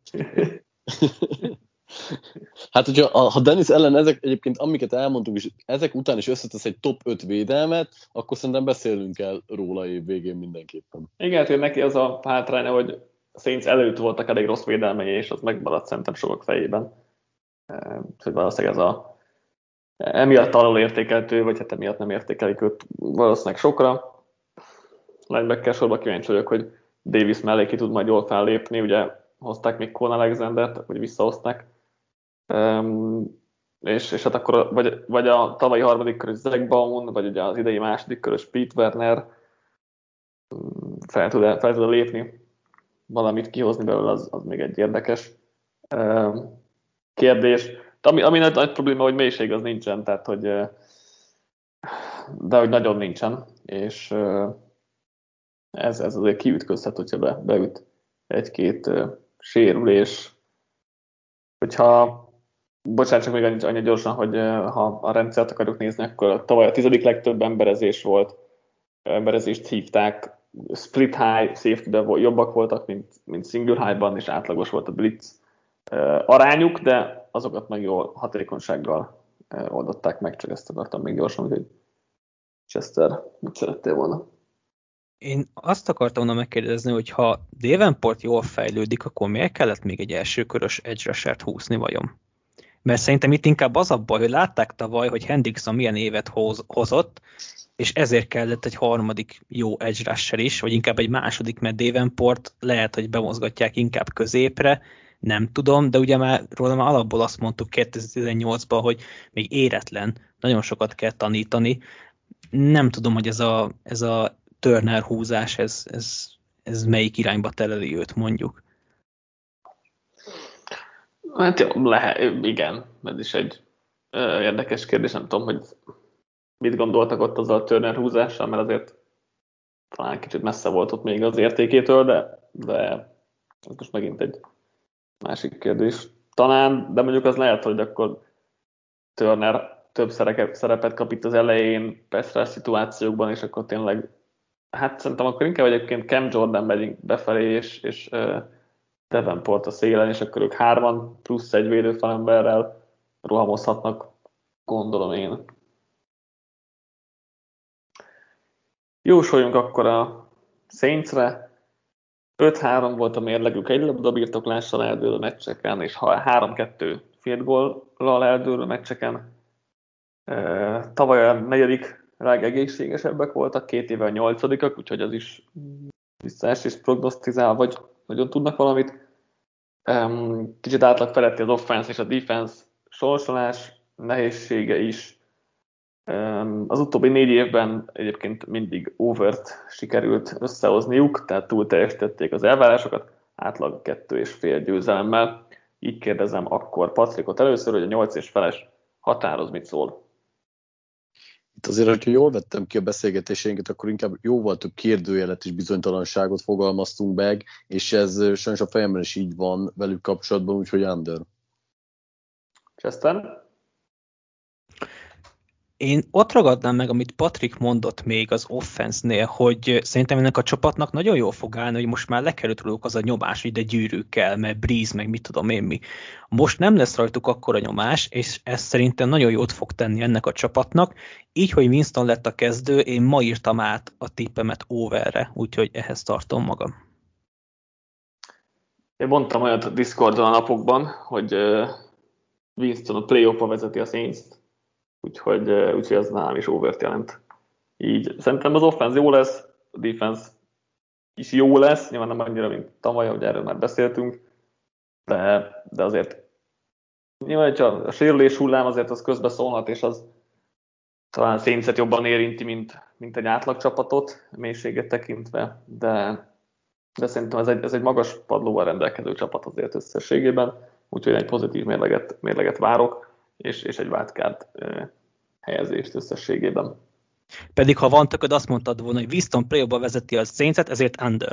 Hát, hogyha ha Dennis ellen ezek egyébként, amiket elmondtunk, és ezek után is összetesz egy top öt védelmet, akkor szerintem beszélünk el róla év végén mindenképpen. Igen, hogy neki az a hátránya, hogy a Saints előtt voltak elég rossz védelmei, és az megmaradt szerintem sokak fejében. Hogy valószínűleg ez a emiatt alul értékeltő, vagy hát emiatt nem értékelik őt valószínűleg sokra. Linebacker sorban kíváncsi vagyok, hogy Davis mellé ki tud majd jól fellépni, ugye hozták még Con Alexandert, vagy visszahozták. Um, és, és hát akkor vagy, vagy a tavalyi harmadik körös Zach Baun, vagy ugye az idei második körös Pete Werner fel tud, fel tud lépni, valamit kihozni belőle, az, az még egy érdekes um, kérdés. De ami, ami nagy, nagy probléma, hogy mélység az nincsen, tehát hogy de hogy nagyon nincsen, és ez, ez azért kiütközhet, hogyha be, beüt egy-két uh, sérülés. Hogyha bocsánat, csak még annyi, annyi gyorsan, hogy ha a rendszert akarjuk nézni, akkor tavaly a tizedik legtöbb emberezés volt, emberezést hívták, split high safety-ben jobbak voltak, mint, mint single high-ban, és átlagos volt a blitz arányuk, de azokat meg jól hatékonysággal oldották meg, csak ezt akartam még gyorsan, hogy Chester, mit szerettél volna? Én azt akartam volna megkérdezni, hogy ha Davenport jól fejlődik, akkor miért kellett még egy elsőkörös edge rushert húzni vajon? Mert szerintem itt inkább az a baj, hogy látták tavaly, hogy Hendrickson milyen évet hoz, hozott, és ezért kellett egy harmadik jó edge rusher is, vagy inkább egy második, mert Davenport lehet, hogy bemozgatják inkább középre, nem tudom, de ugye már róla már alapból azt mondtuk kétezer-tizennyolcban, hogy még éretlen, nagyon sokat kell tanítani. Nem tudom, hogy ez a, ez a Turner húzás, ez, ez, ez melyik irányba teleli őt, mondjuk. Hát jó, lehet, igen, ez is egy ö, érdekes kérdés, nem tudom, hogy mit gondoltak ott azzal a Turner húzással, mert azért talán kicsit messze volt ott még az értékétől, de, de ez most megint egy másik kérdés. Talán, de mondjuk az lehet, hogy akkor Turner több szerepet kap itt az elején, pass szituációkban, és akkor tényleg, hát szerintem akkor inkább egyébként Cam Jordan megyünk befelé, és, és uh, Davenport a szélen, és akkor ők hárman plusz egy védőfalemberrel rohamozhatnak, gondolom én. Jósoljunk akkor a Saintsre. öt három volt a mérlegük egy labda birtoklással eldőlő meccseken, és három kettő field goal-lal eldőlő meccseken. Tavaly a negyedik legegészségesebbek voltak, két éve a nyolcadikak, úgyhogy az is visszaesés prognosztizál, vagy nagyon tudnak valamit. Kicsit átlag feletti az offense és a defense sorsolás nehézsége is. Az utóbbi négy évben egyébként mindig overt sikerült összehozniuk, tehát túl teljesítették az elvárásokat, átlag kettő és fél győzelemmel. Így kérdezem akkor Patrikot először, hogy a nyolc és feles határoz mit szól. Itt azért, hogyha jól vettem ki a beszélgetéseinket, akkor inkább jóval több kérdőjelet és bizonytalanságot fogalmaztunk meg, és ez sajnos a fejemben is így van velük kapcsolatban, úgyhogy under. Chester? Én ott ragadnám meg, amit Patrik mondott még az offense-nél, hogy szerintem ennek a csapatnak nagyon jól fog állni, hogy most már lekerült róluk az a nyomás, hogy de gyűrűk kell, mert Breeze, meg mit tudom én mi. Most nem lesz rajtuk akkora nyomás, és ez szerintem nagyon jót fog tenni ennek a csapatnak. Így, hogy Winston lett a kezdő, én ma írtam át a tippemet overre, úgyhogy ehhez tartom magam. Én mondtam olyat a Discordon a napokban, hogy Winston a play-off-ba vezeti a Saints-t, úgyhogy, úgyhogy ez nálam is overt jelent. Így szerintem az offense jó lesz, a defense is jó lesz, nyilván nem annyira, mint tavaly, hogy erről már beszéltünk, de, de azért nyilván, hogyha a sérülés hullám azért az közbeszólhat, és az talán a Saints-et jobban érinti, mint, mint egy átlag csapatot, mélységet tekintve, de, de szerintem ez egy, ez egy magas padlóval rendelkező csapat azért összességében, úgyhogy egy pozitív mérleget, mérleget várok, és, és egy wildcard helyezést összességében. Pedig ha van tököd, azt mondtad volna, hogy Winston play-offba vezeti a Saints-et, ezért under.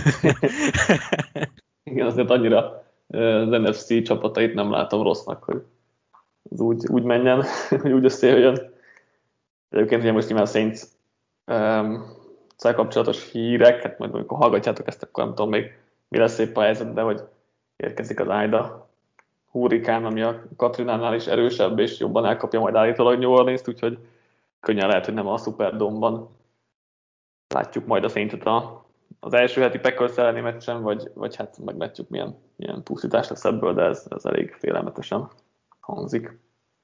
Igen, azért annyira az en ef cé csapatait nem látom rossznak, hogy az úgy, úgy menjen, hogy úgy összejöjjön. Egyébként ugye most nyilván Saints um, kapcsolatos hírek, hát majd amikor hallgatjátok ezt, akkor nem tudom még mi lesz épp a helyzet, de hogy érkezik az Ida hurrikán, ami a Katrinánál is erősebb, és jobban elkapja majd állítólag New Orleans-t, úgyhogy könnyen lehet, hogy nem a Superdome-ban látjuk majd a Saints-et az első heti Packers elleni meccsen, vagy, vagy hát meglátjuk, milyen, milyen pusztítás lesz ebből, de ez, ez elég félelmetesen hangzik.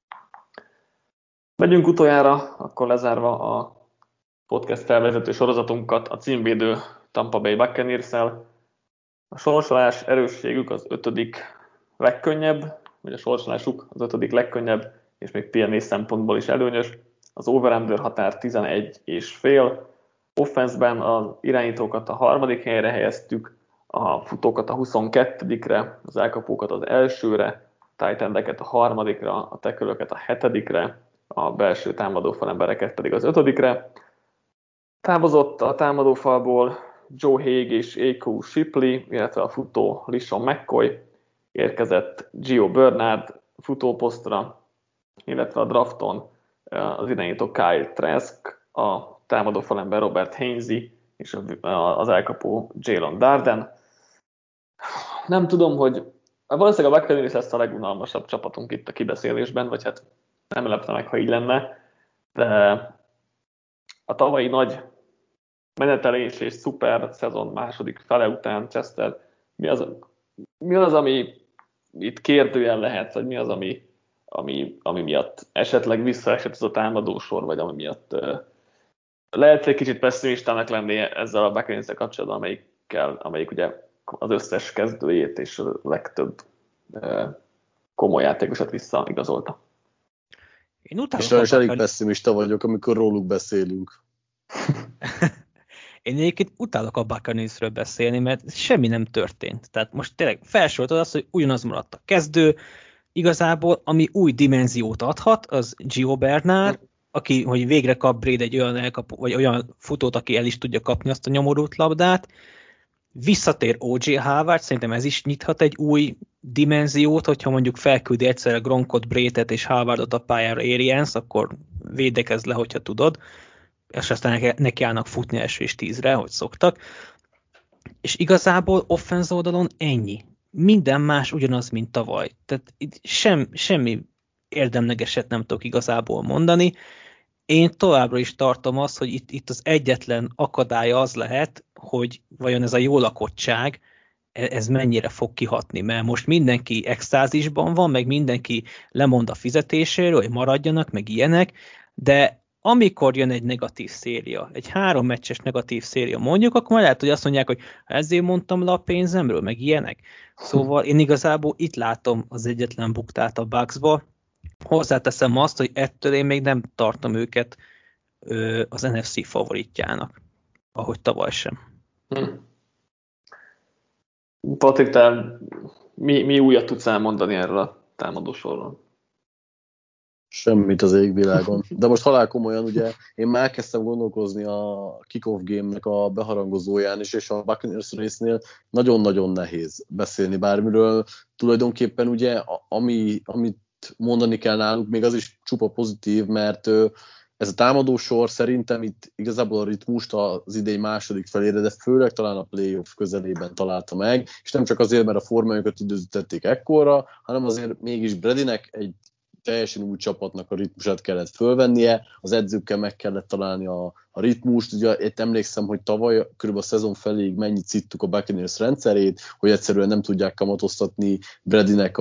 Megyünk utoljára, akkor lezárva a podcast felvezető sorozatunkat a címvédő Tampa Bay Buccaneers-szel. A sorsolás erősségük az ötödik legkönnyebb, vagy a sorsolásuk az ötödik legkönnyebb, és még pé en á szempontból is előnyös. Az over-under határ tizenegy és fél. Offenszben az irányítókat a harmadik helyre helyeztük, a futókat a huszonketedikre, az elkapókat az elsőre, a tight endeket a harmadikra, a tackle-öket a hetedikre, a belső támadófalembereket pedig az ötödikre. Távozott a támadófalból Joe Haig és Aiko Shipley, illetve a futó LeSean McCoy, érkezett Gio Bernard futóposztra, illetve a drafton az irányító Kyle Trask, a támadó falember Robert Hainsey és az elkapó Jalen Darden. Nem tudom, hogy valószínűleg a Buccaneers lesz a legunalmasabb csapatunk itt a kibeszélésben, vagy hát nem lepne meg, ha így lenne, de a tavalyi nagy menetelés és szuper szezon második fele után Chester, mi az, mi az, ami itt kérdőjel lehet, vagy mi az, ami, ami, ami miatt esetleg visszaesett ez a támadósor, vagy ami miatt uh, lehet egy kicsit pessimistának lenni ezzel a Buccaneers-szel kapcsolatban, amelyikkel, amelyik ugye az összes kezdőjét és a legtöbb uh, komoly játékosat visszaigazolta. Én utálok és sajnos elég pessimista vagyok, amikor róluk beszélünk. Én egyébként utálok a Buccaneersről beszélni, mert semmi nem történt. Tehát most tényleg felsoroltad azt, hogy ugyanaz maradt a kezdő, igazából ami új dimenziót adhat, az Gio Bernard, aki, hogy végre kap Brady egy olyan, elkapó, vagy olyan futót, aki el is tudja kapni azt a nyomorult labdát. Visszatér o jé Howard, szerintem ez is nyithat egy új dimenziót, hogyha mondjuk felküldi egyszerre Gronkot, Braytet és Howardot a pályára Arians, akkor védekezz le, hogyha tudod, és aztán neki állnak futni első és tízre, hogy szoktak. És igazából offense oldalon ennyi. Minden más ugyanaz, mint tavaly. Tehát itt sem, semmi érdemlegeset nem tudok igazából mondani. Én továbbra is tartom azt, hogy itt, itt az egyetlen akadálya az lehet, hogy vajon ez a jó lakottság, ez mennyire fog kihatni, mert most mindenki extázisban van, meg mindenki lemond a fizetéséről, hogy maradjanak, meg ilyenek, de amikor jön egy negatív széria, egy három meccses negatív széria mondjuk, akkor már lehet, hogy azt mondják, hogy ezért mondtam le a pénzemről, meg ilyenek. Szóval én igazából itt látom az egyetlen buktát a Bucksba. Hozzáteszem azt, hogy ettől én még nem tartom őket ö, az en ef cé favoritjának, ahogy tavaly sem. Hm. Patrik, te mi, mi újat tudsz elmondani erről a támadósorról? Semmit az égvilágon. De most halál komolyan, ugye én már elkezdtem gondolkozni a kick-off game-nek a beharangozóján is, és a Buccaneers résznél nagyon-nagyon nehéz beszélni bármiről. Tulajdonképpen ugye, ami, amit mondani kell náluk, még az is csupa pozitív, mert ez a támadósor szerintem itt igazából a ritmust az idei második felére, de főleg talán a playoff közelében találta meg, és nem csak azért, mert a formájukat időzítették ekkorra, hanem azért mégis Bradynek egy teljesen új csapatnak a ritmusát kellett fölvennie, az edzőkkel meg kellett találni a, a ritmust. Ugye itt emlékszem, hogy tavaly körülbelül a szezon feléig mennyit szittuk a Buccaneers rendszerét, hogy egyszerűen nem tudják kamatoztatni Bradynek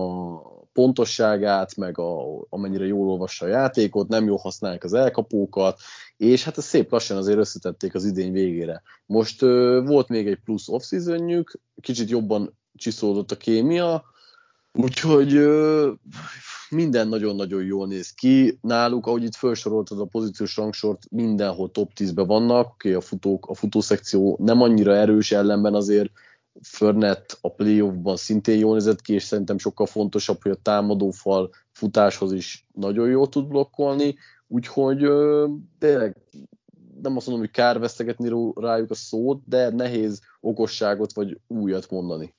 a pontosságát, meg a, amennyire jól olvassa a játékot, nem jól használják az elkapókat, és hát ez szép lassan azért összetették az idény végére. Most ö, volt még egy plusz off-seasonjük, kicsit jobban csiszolódott a kémia, úgyhogy ö, minden nagyon-nagyon jól néz ki. Náluk, ahogy itt felsoroltad a pozíciós rangsort, mindenhol top tízben vannak, oké, a, futók, a futószekció nem annyira erős, ellenben azért Fournette a playoffban szintén jól nézett ki, és szerintem sokkal fontosabb, hogy a támadófal futáshoz is nagyon jól tud blokkolni, úgyhogy tényleg nem azt mondom, hogy kár vesztegetni rájuk a szót, de nehéz okosságot vagy újat mondani.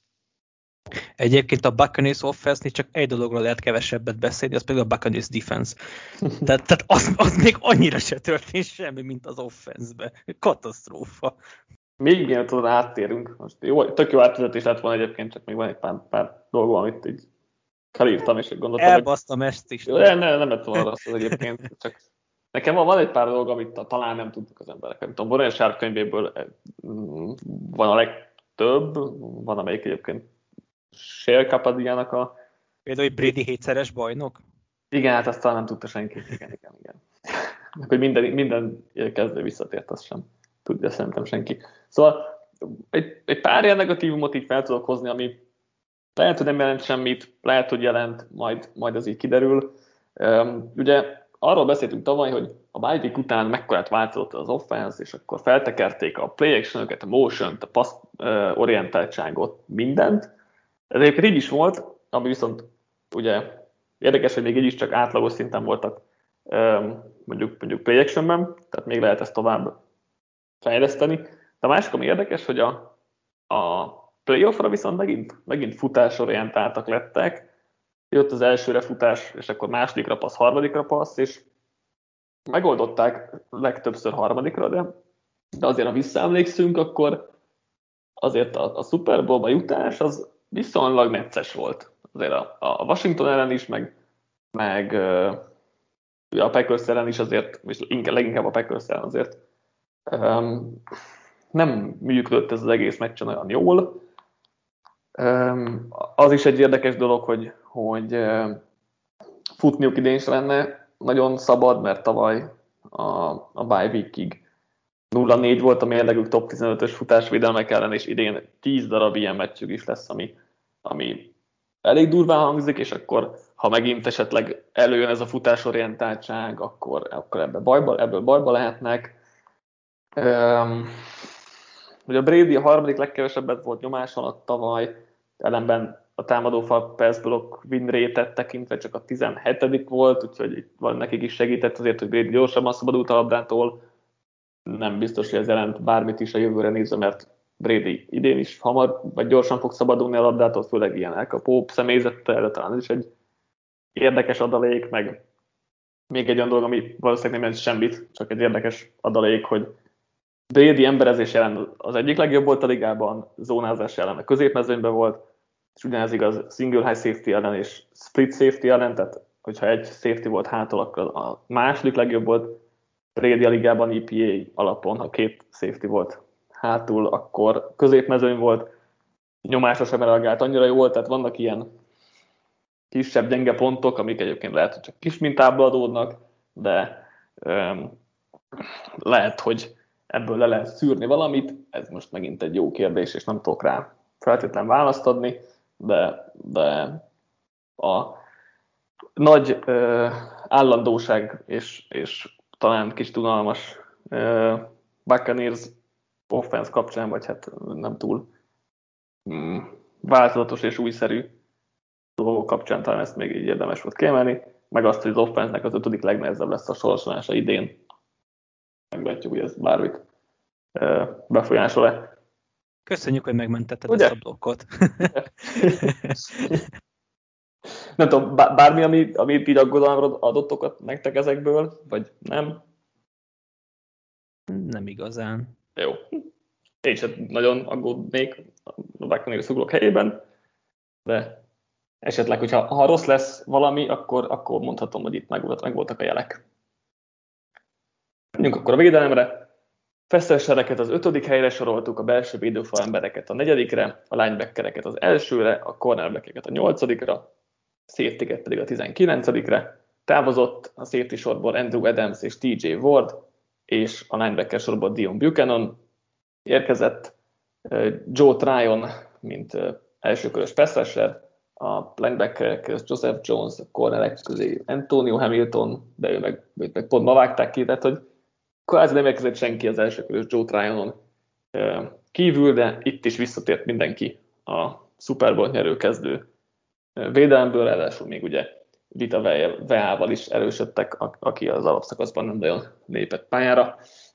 Egyébként a Buccaneers offense-nél csak egy dologról lehet kevesebbet beszélni, az pedig a Buccaneers defense. tehát tehát az, az még annyira se történt semmi, mint az offense-be. Katasztrófa. Még mielőtt oda áttérünk, most jó, tök jó átvezetés lett volna egyébként, csak még van egy pár, pár dolgom, amit így felírtam, és gondoltam, elbasztam ezt is. Ne, ne, nem lett volna rossz az egyébként, csak nekem van, van egy pár dolog, amit talán nem tudnak az emberek. Nem tudom, Warren Sharp könyvéből van a legtöbb, van amelyik egyébként Share Kapadiának a... Például, hogy Brady hétszeres bajnok? Igen, hát azt talán nem tudta senki. Igen, igen, igen. Hogy minden, minden kezdő visszatért, azt sem tudja szerintem senki. Szóval egy, egy pár ilyen negatívumot így fel tudok hozni, ami lehet, hogy nem jelent semmit, lehet, hogy jelent, majd, majd az így kiderül. Um, ugye arról beszéltünk tavaly, hogy a bye week után mekkorát változott az offense, és akkor feltekerték a play action-öket, a motion-t, a pass uh, orientáltságot, mindent. Ez egyébként így is volt, ami viszont ugye érdekes, hogy még így is csak átlagos szinten voltak um, mondjuk, mondjuk play action-ben, tehát még lehet ezt tovább fejleszteni. De a másik, ami érdekes, hogy a, a playoffra viszont megint, megint futásorientáltak lettek. Jött az elsőre futás, és akkor másodikra passz, harmadikra passz, és megoldották legtöbbször harmadikra, de, de azért, ha visszaemlékszünk, akkor azért a, a Super Bowl-ba jutás az viszonylag necces volt. Azért a, a Washington ellen is, meg, meg a Packers ellen is azért, és inkább, leginkább a Packers ellen azért um, nem működött ez az egész meccsen olyan jól. Um, az is egy érdekes dolog, hogy, hogy uh, futniuk idén is lenne nagyon szabad, mert tavaly a, a bye weekig nulla négy volt a mérlegük top tizenötös futásvédelmek ellen, és idén tíz darab ilyen meccsük is lesz, ami, ami elég durván hangzik, és akkor, ha megint esetleg előjön ez a futásorientáltság, akkor, akkor ebből bajba, ebből bajba lehetnek. Um, Ugye a Brady a harmadik legkevesebbet volt nyomás alatt tavaly, ellenben a támadófal pass block win rate-et tekintve csak a tizenhetedik volt, úgyhogy itt van nekik is segített azért, hogy Brady gyorsabban szabadult a labdától. Nem biztos, hogy ez jelent bármit is a jövőre nézve, mert Brady idén is hamar vagy gyorsan fog szabadulni a labdától, főleg ilyen elkapó személyzettel, de talán ez is egy érdekes adalék, meg még egy olyan dolog, ami valószínűleg nem jelent semmit, csak egy érdekes adalék, hogy Brady emberezés ellen az egyik legjobb volt a ligában, zónázás ellen a középmezőnyben volt, és ugyanez igaz single high safety ellen és split safety ellen, tehát hogyha egy safety volt hátul, akkor a második legjobb volt. Brady a ligában E P A alapon, ha két safety volt hátul, akkor középmezőny volt, nyomásra sem reagált annyira jó volt, tehát vannak ilyen kisebb gyenge pontok, amik egyébként lehet, hogy csak kis mintából adódnak, de um, lehet, hogy ebből le lehet szűrni valamit, ez most megint egy jó kérdés, és nem tudok rá feltétlen választ adni, de, de a nagy ö, állandóság és, és talán kis tunalmas ö, Buccaneers offense kapcsán, vagy hát nem túl mm, változatos és újszerű dolgok kapcsán talán ezt még így érdemes volt kiemelni, meg azt, hogy az offense-nek az ötödik legnehezebb lesz a sorsolása idén. Meglátjuk, hogy ez bármit befolyásol-e. Köszönjük, hogy megmentetted ugye ezt a blokkot. Nem tudom, bármi, ami, ami így aggodalomra adott okot nektek ezekből, vagy nem? Nem igazán. Jó. Én sem nagyon aggódnék a Buccaneers ugrók helyében, de esetleg, hogyha ha rossz lesz valami, akkor, akkor mondhatom, hogy itt meg, volt, meg voltak a jelek. Menjünk akkor a védelemre. Fesztelsereket az ötödik helyre soroltuk, a belső védőfal embereket a negyedikre, a linebackereket az elsőre, a cornerbackeket a nyolcadikra, a safetyket pedig a tizenkilencedikre. Távozott a safety sorból Andrew Adams és té jé Ward, és a linebacker sorból Dion Buchanan. Érkezett Joe Tryon, mint elsőkörös pass-rusher, a linebacker között Joseph Jones, a cornerek közé Antonio Hamilton, de ő meg, őt meg pont ma vágták ki, tehát hogy kvázi nem érkezett senki az elsőkörös Joe Tryonon kívül, de itt is visszatért mindenki a Super Bowl nyerő kezdő védelemből, ráadásul még ugye Vita Veával is erősödtek, aki az alapszakaszban nem nagyon lépett pályára.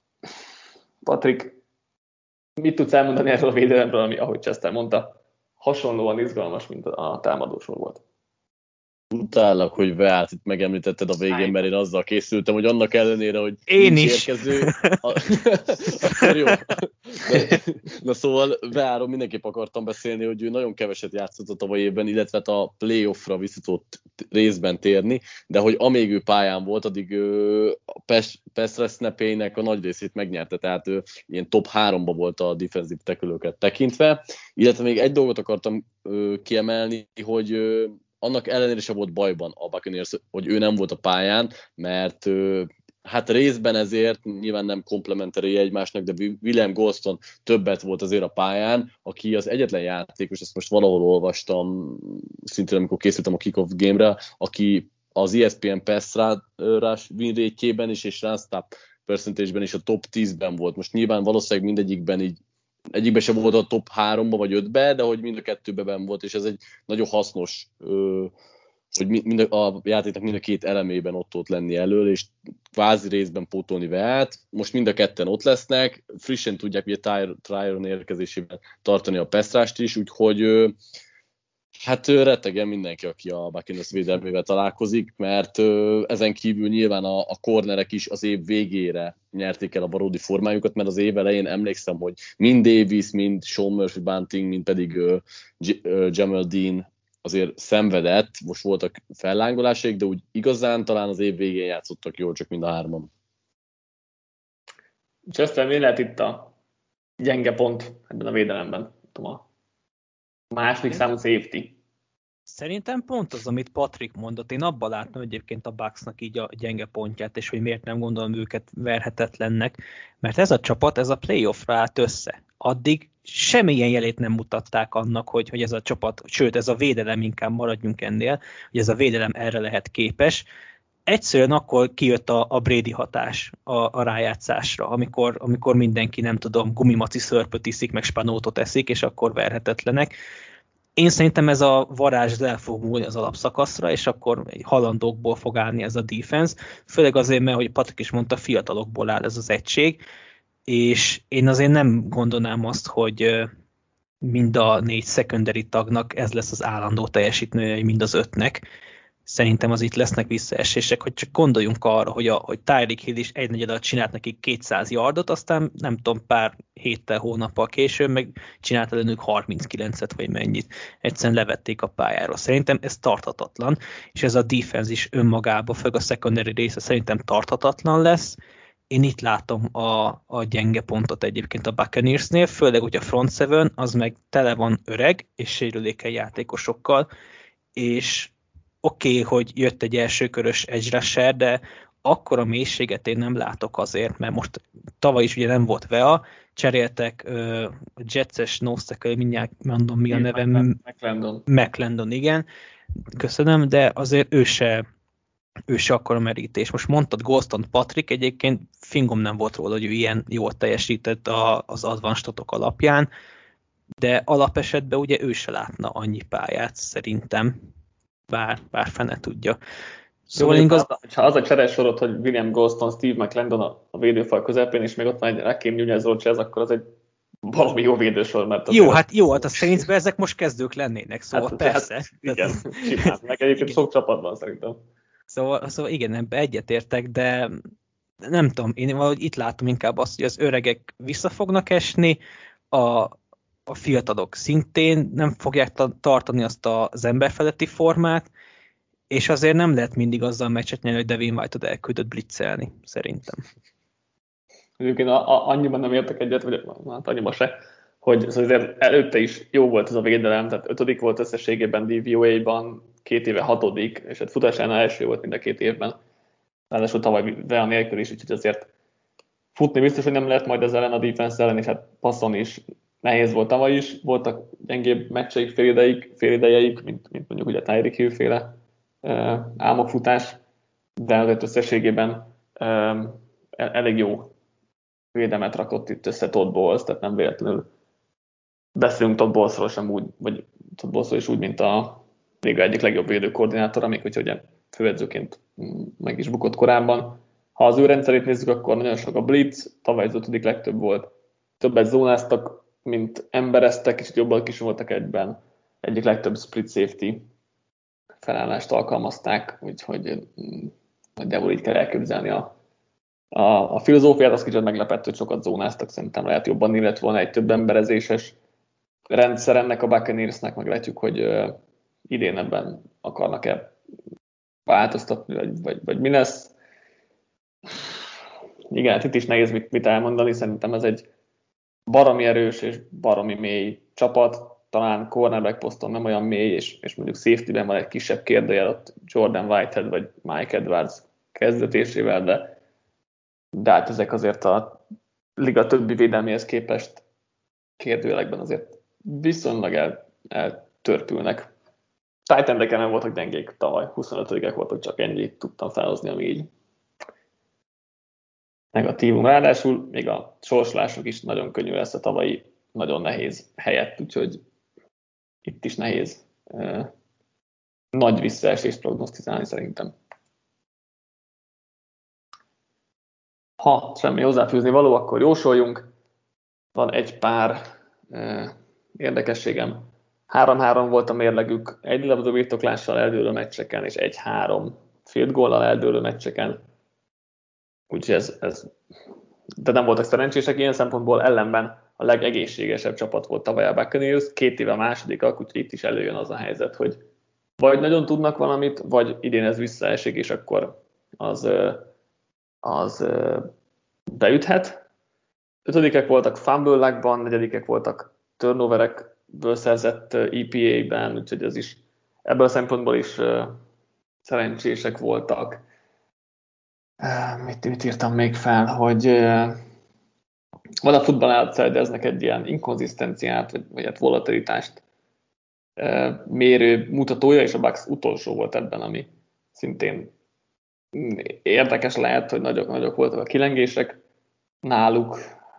Patrik, mit tudsz elmondani erről a védelemről, ami, ahogy Chester mondta, hasonlóan izgalmas, mint a támadósor volt? Utállak, hogy Veát itt megemlítetted a végén, mert én azzal készültem, hogy annak ellenére, hogy én nincs is. érkező. A... Akkor jó. De, na szóval Veáról mindenképp akartam beszélni, hogy ő nagyon keveset játszott a tavalyi évben, illetve a playoffra vissza tudott részben térni, de hogy amíg ő pályán volt, addig ő a pass snapjeinek a nagy részét megnyerte, tehát ő ilyen top háromba volt a defensive tackle-öket tekintve, illetve még egy dolgot akartam ö, kiemelni, hogy ö, annak ellenére sem volt bajban a Buccaneers, hogy ő nem volt a pályán, mert hát részben ezért nyilván nem komplementari egymásnak, de William Golston többet volt azért a pályán, aki az egyetlen játékos, ezt most valahol olvastam, szintén amikor készültem a Kickoff game-re, aki az E S P N Pass Rush win rate-jében is, és run stop percentage-ben is a top tízben volt. Most nyilván valószínűleg mindegyikben így egyikben sem volt a top háromba vagy ötbe, de hogy mind a kettőben volt, és ez egy nagyon hasznos, hogy mind a játéknak mind a két elemében ott ott lenni elől, és kvázi részben pótolni Veát. Most mind a ketten ott lesznek, frissen tudják ugye Tryon érkezésében tartani a pass-rusht is, úgyhogy hát rettegem mindenki, aki a Buccaneers védelmével találkozik, mert ezen kívül nyilván a, a cornerek is az év végére nyerték el a valódi formájukat, mert az év elején emlékszem, hogy mind Davis, mind Sean Murphy Bunting, mind pedig uh, Jamal Dean azért szenvedett, most voltak fellángolásaik, de úgy igazán talán az év végén játszottak jól, csak mind a hárman. És aztán mi lehet itt a gyenge pont ebben a védelemben? Tudom, a második számú safety. Szerintem pont az, amit Patrik mondott. Én abban láttam egyébként a Bucksnak így a gyenge pontját, és hogy miért nem gondolom őket verhetetlennek, mert ez a csapat, ez a playoffra állt össze. Addig semmilyen jelét nem mutatták annak, hogy, hogy ez a csapat, sőt ez a védelem, inkább maradjunk ennél, hogy ez a védelem erre lehet képes. Egyszerűen akkor kijött a, a Brady hatás a, a rájátszásra, amikor, amikor mindenki, nem tudom, gumimaci szörpöt iszik, meg spanótot eszik, és akkor verhetetlenek. Én szerintem ez a varázs el fog múlni az alapszakaszra, és akkor halandókból fog állni ez a defense, főleg azért, mert, hogy Patrik is mondta, fiatalokból áll ez az egység, és én azért nem gondolnám azt, hogy mind a négy secondary tagnak ez lesz az állandó teljesítménye, mind az ötnek. Szerintem az itt lesznek visszaesések, hogy csak gondoljunk arra, hogy, a, hogy Tyreek Hill is egy negyed alatt csinált nekik kétszáz yardot, aztán nem tudom, pár héttel, hónappal később meg csinált ellenük harminckilencet, vagy mennyit. Egyszerűen levették a pályáról. Szerintem ez tarthatatlan, és ez a defense is önmagában, főleg a secondary része szerintem tarthatatlan lesz. Én itt látom a, a gyenge pontot egyébként a Buccaneersnél, főleg, hogy a front seven az meg tele van öreg és sérülékeny játékosokkal, és oké, okay, hogy jött egy elsőkörös edge rusher, de akkora mélységet én nem látok azért, mert most tavaly is ugye nem volt Vea, cseréltek uh, a Jetses nose tackle, mindjárt mondom mi a neve. McClendon. McClendon, igen. Köszönöm, de azért ő se, ő se akkora merítés. Most mondtad Golston Patrik, egyébként fingom nem volt róla, hogy ő ilyen jól teljesített a, az advanced-otok alapján, de alapesetben ugye ő se látna annyi pályát szerintem. Bár, bár fene tudja. Szóval igaz... Ha az a cseres sorod, hogy William Golston, Steve McClendon a, a védőfal közepén, és még ott van egy Rakeem Nunez-Roches, akkor az egy valami jó védősor, mert... Jó, hát jó, hát a Saintsben ezek most kezdők lennének, szóval hát, persze. Hát, igen, simán. Meg egyébként sok csapatban szerintem. Szóval, szóval igen, ebbe egyetértek, de nem tudom, én valahogy itt látom inkább azt, hogy az öregek vissza fognak esni, a, a fiatalok szintén nem fogják tartani azt az emberfeletti formát, és azért nem lehet mindig azzal meccset nyerni, hogy Devin White-ot elküldött blitzelni, szerintem. Egyébként a, a, annyiban nem értek egyet, vagy hát annyiban se, hogy azért előtte is jó volt ez a védelem, tehát ötödik volt összességében D V O A-ban, két éve hatodik, és hát futásánál első volt mind a két évben. Ráadásul tavaly Vea nélkül is, úgyhogy azért futni biztos, hogy nem lehet majd az ellen a defense ellen, és hát passzon is nehéz volt tavaly is. Voltak gyengébb meccseik, félideik, félidejeik, mint, mint mondjuk ugye Tyreek Hill féle uh, álmokfutás, de azért összességében um, elég jó védelmet rakott itt össze Todd Bowles, tehát nem véletlenül beszélünk Todd Bowlesról sem úgy, vagy Todd Bowlesról is úgy, mint a liga egyik legjobb védőkoordinátora, még hogy ugye főedzőként meg is bukott korábban. Ha az ő rendszerét nézzük, akkor nagyon sok a blitz, tavaly az ötödik legtöbb volt. Többet zónáztak, mint embereztek, és jobbak is voltak egyben. Egyik legtöbb split safety felállást alkalmazták, úgyhogy nagyjából így kell elképzelni a, a, a filozófiát. Az kicsit meglepett, hogy sokat zónáztak, szerintem lehet jobban illet volna egy több emberezéses rendszer ennek a Buccaneersnek, meg látjuk, hogy uh, idén ebben akarnak-e változtatni, vagy, vagy, vagy mi lesz. Igen, hát itt is nehéz mit, mit elmondani, szerintem ez egy baromi erős és baromi mély csapat, talán cornerback poszton nem olyan mély, és, és mondjuk safety-ben van egy kisebb kérdőjel ott Jordan Whitehead vagy Mike Edwards kezdetésével, de, de hát ezek azért a liga többi védelméhez képest kérdőjelekben azért viszonylag el, eltörpülnek. Titan-eken nem voltak gyengék tavaly, huszonötödikek voltak, csak ennyit tudtam felhozni, ami így negatívum. Ráadásul még a sorsolások is nagyon könnyű lesz a tavalyi nagyon nehéz helyett, úgyhogy itt is nehéz eh, nagy visszaesést prognosztizálni szerintem. Ha semmi hozzáfűzni való, akkor jósoljunk. Van egy pár eh, érdekességem. három-három volt a mérlegük, egy labda birtoklással eldőlő meccseken, és egy-három field goal-al eldőlő meccseken. Úgyhogy ez, ez... De nem voltak szerencsések ilyen szempontból, ellenben a legegészségesebb csapat volt tavaly a Buccaneers, két éve másodikak, úgyhogy itt is előjön az a helyzet, hogy vagy nagyon tudnak valamit, vagy idén ez visszaesik, és akkor az, az beüthet. Ötödikek voltak fumble-lekban, negyedikek voltak turnoverekből szerzett E P A-ben, úgyhogy ez is ebből a szempontból is szerencsések voltak. Mit, mit írtam még fel, hogy van a Football Outsiders-nek egy ilyen inkonzisztenciát, vagy, vagy hát volatilitást mérő mutatója, és a Bucks utolsó volt ebben, ami szintén érdekes lehet, hogy nagyok, nagyok voltak a kilengések náluk,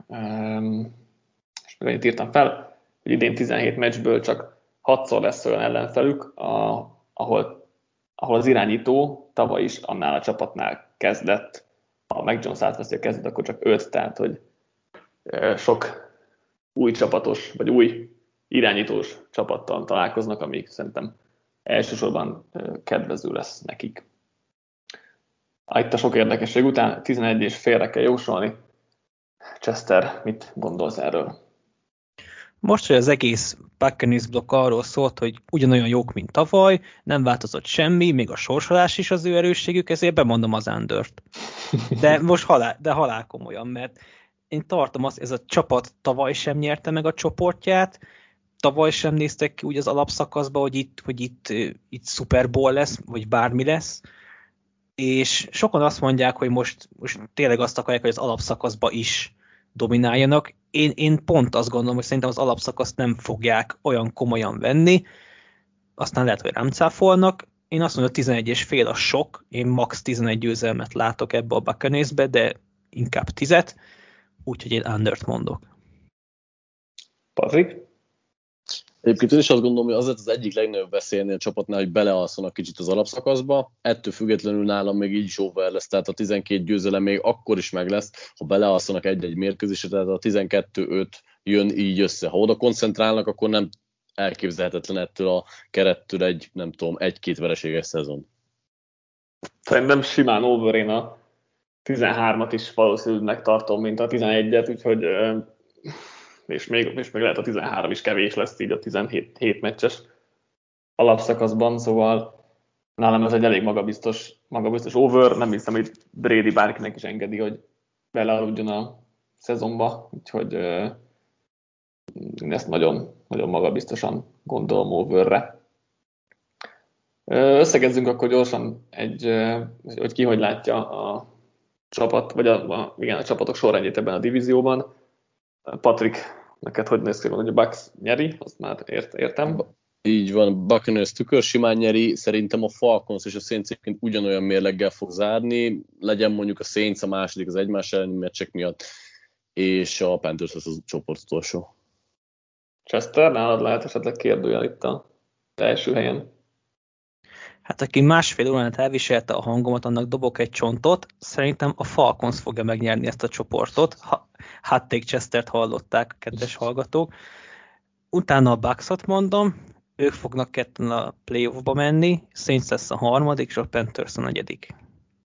és meg annyit írtam fel, hogy idén tizenhét meccsből csak hatszor lesz olyan ellenfelük, a, ahol, ahol az irányító tavaly is annál a csapatnál kezdett, ha Mac Jones átveszi a kezdet, akkor csak öt, tehát hogy sok új csapatos, vagy új irányítós csapattal találkoznak, amik szerintem elsősorban kedvező lesz nekik. Itt a sok érdekesség után tizenegy és félre kell jósolni. Chester, mit gondolsz erről? Most, hogy az egész Buccaneers blokk arról szólt, hogy ugyanolyan jók, mint tavaly, nem változott semmi, még a sorsolás is az ő erősségük, ezért bemondom az Undert. De most halál, de halál komolyan, mert én tartom azt, ez a csapat tavaly sem nyerte meg a csoportját, tavaly sem néztek ki úgy az alapszakaszba, hogy itt, hogy itt, itt Super Bowl lesz, vagy bármi lesz, és sokan azt mondják, hogy most, most tényleg azt akarják, hogy az alapszakaszba is domináljanak. Én, én pont azt gondolom, hogy szerintem az alapszakaszt nem fogják olyan komolyan venni, aztán lehet, hogy rám cáfolnak. Én azt mondom, hogy tizenegy és fél a sok, én max. tizenegy győzelmet látok ebbe a Buccaneersbe, de inkább tízet, úgyhogy én Undert mondok. Patrik? Egyébként én is azt gondolom, hogy az lett az egyik legnagyobb veszélynél a csapatnál, hogy belealszanak kicsit az alapszakaszba. Ettől függetlenül nálam még így is over lesz, tehát a tizenkét győzelem még akkor is meg lesz, ha belealszanak egy-egy mérkőzésre, tehát a tizenkettő öt jön így össze. Ha oda koncentrálnak, akkor nem elképzelhetetlen ettől a kerettől egy, nem tudom, egy-két vereséges szezon. Szerintem simán over, én a tizenhármat is valószínűleg tartom, mint a tizenegyet, úgyhogy és még, és még lehet a tizenhárom is kevés lesz így a tizenhét hét meccses alapszakaszban, szóval nálam ez egy elég magabiztos, magabiztos over, nem hiszem, hogy Brady bárkinek is engedi, hogy belealudjon a szezonba, úgyhogy én ezt nagyon, nagyon magabiztosan gondolom overre. Összegezzünk akkor gyorsan egy, hogy ki hogy látja a csapat, vagy a, a, igen, a csapatok sorrendjét ebben a divízióban. Patrik, neked hogy néz ki, hogy a Bucks nyeri? Azt már ért, értem. Így van, Buccaneers tükör simán nyeri, szerintem a Falcons és a Saints egyébként ugyanolyan mérleggel fog zárni, legyen mondjuk a Saints a második az egymás elleni meccsek miatt, és a Panthers az a csoport utolsó. Chester, nálad lehet esetleg kérdőjel itt a első helyen? Hát aki másfél órát elviselte a hangomat, annak dobok egy csontot. Szerintem a Falcons fogja megnyerni ezt a csoportot. Ha, hot take Chestert hallották, kedves hallgatók. Utána a Bucksot mondom, ők fognak ketten a playoffba menni, Saints lesz a harmadik, és a Panthers a negyedik.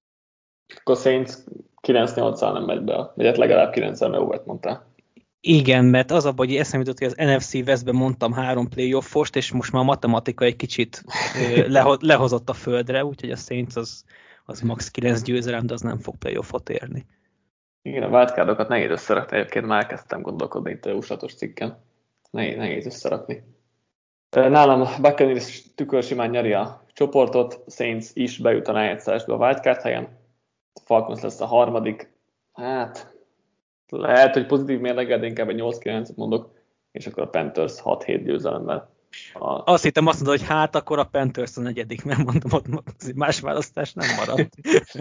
Akkor Saints kilenc nyolccal nem megy be, vagy hát legalább kilenccel, mert óvert mondtál. Igen, mert az a baj, hogy eszembe jutott, hogy az en ef cé Westben mondtam három playoff-ost, és most már a matematika egy kicsit leho- lehozott a földre, úgyhogy a Saints az, az max kilenc győzelem, de az nem fog playoffot érni. Igen, a wildcardokat nehéz összerakni, egyébként már kezdtem gondolkodni itt a jóslatos cikken. Nehéz, nehéz összerakni. Nálam Buccaneers tükör simán nyeri a csoportot, Saints is bejut a rájátszásba a wildcard helyen, Falcons lesz a harmadik, hát lehet, hogy pozitív mérleggel, de inkább egy nyolc kilencet mondok, és akkor a Panthers hat hét győzelemmel. A... Azt hittem azt mondod, hogy hát akkor a Panthers a negyedik, mert mondom, ott más választás nem maradt.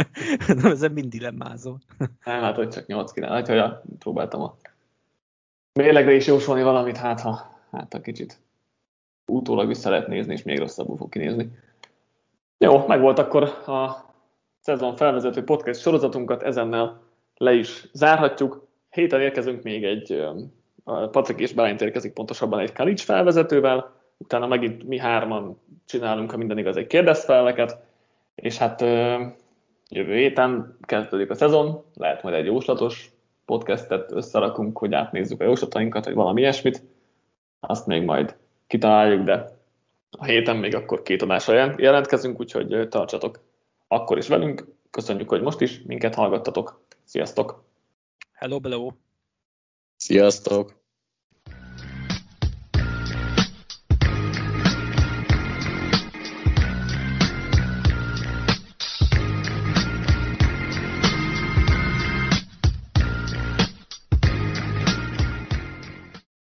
Ezen mind dilemmázol. Nem, hát hogy csak nyolc kilenc, hogy ja, próbáltam a mérlegre is jósolni valamit, hát ha, hát ha kicsit utólag vissza lehet nézni, és még rosszabbul fog kinézni. Jó, meg volt akkor a szezon felvezető podcast sorozatunkat, ezennel le is zárhatjuk. Héten érkezünk még egy, Patrik és Bálint érkezik pontosabban egy college felvezetővel, utána megint mi hárman csinálunk, ha minden igaz, egy kérdezfelveket, és hát jövő héten kezdődik a szezon, lehet majd egy jóslatos podcastet összerakunk, hogy átnézzük a jóslatainkat, vagy valami ilyesmit, azt még majd kitaláljuk, de a héten még akkor két adásra jelentkezünk, úgyhogy tartsatok akkor is velünk. Köszönjük, hogy most is minket hallgattatok. Sziasztok! Hello, hello! Sziasztok!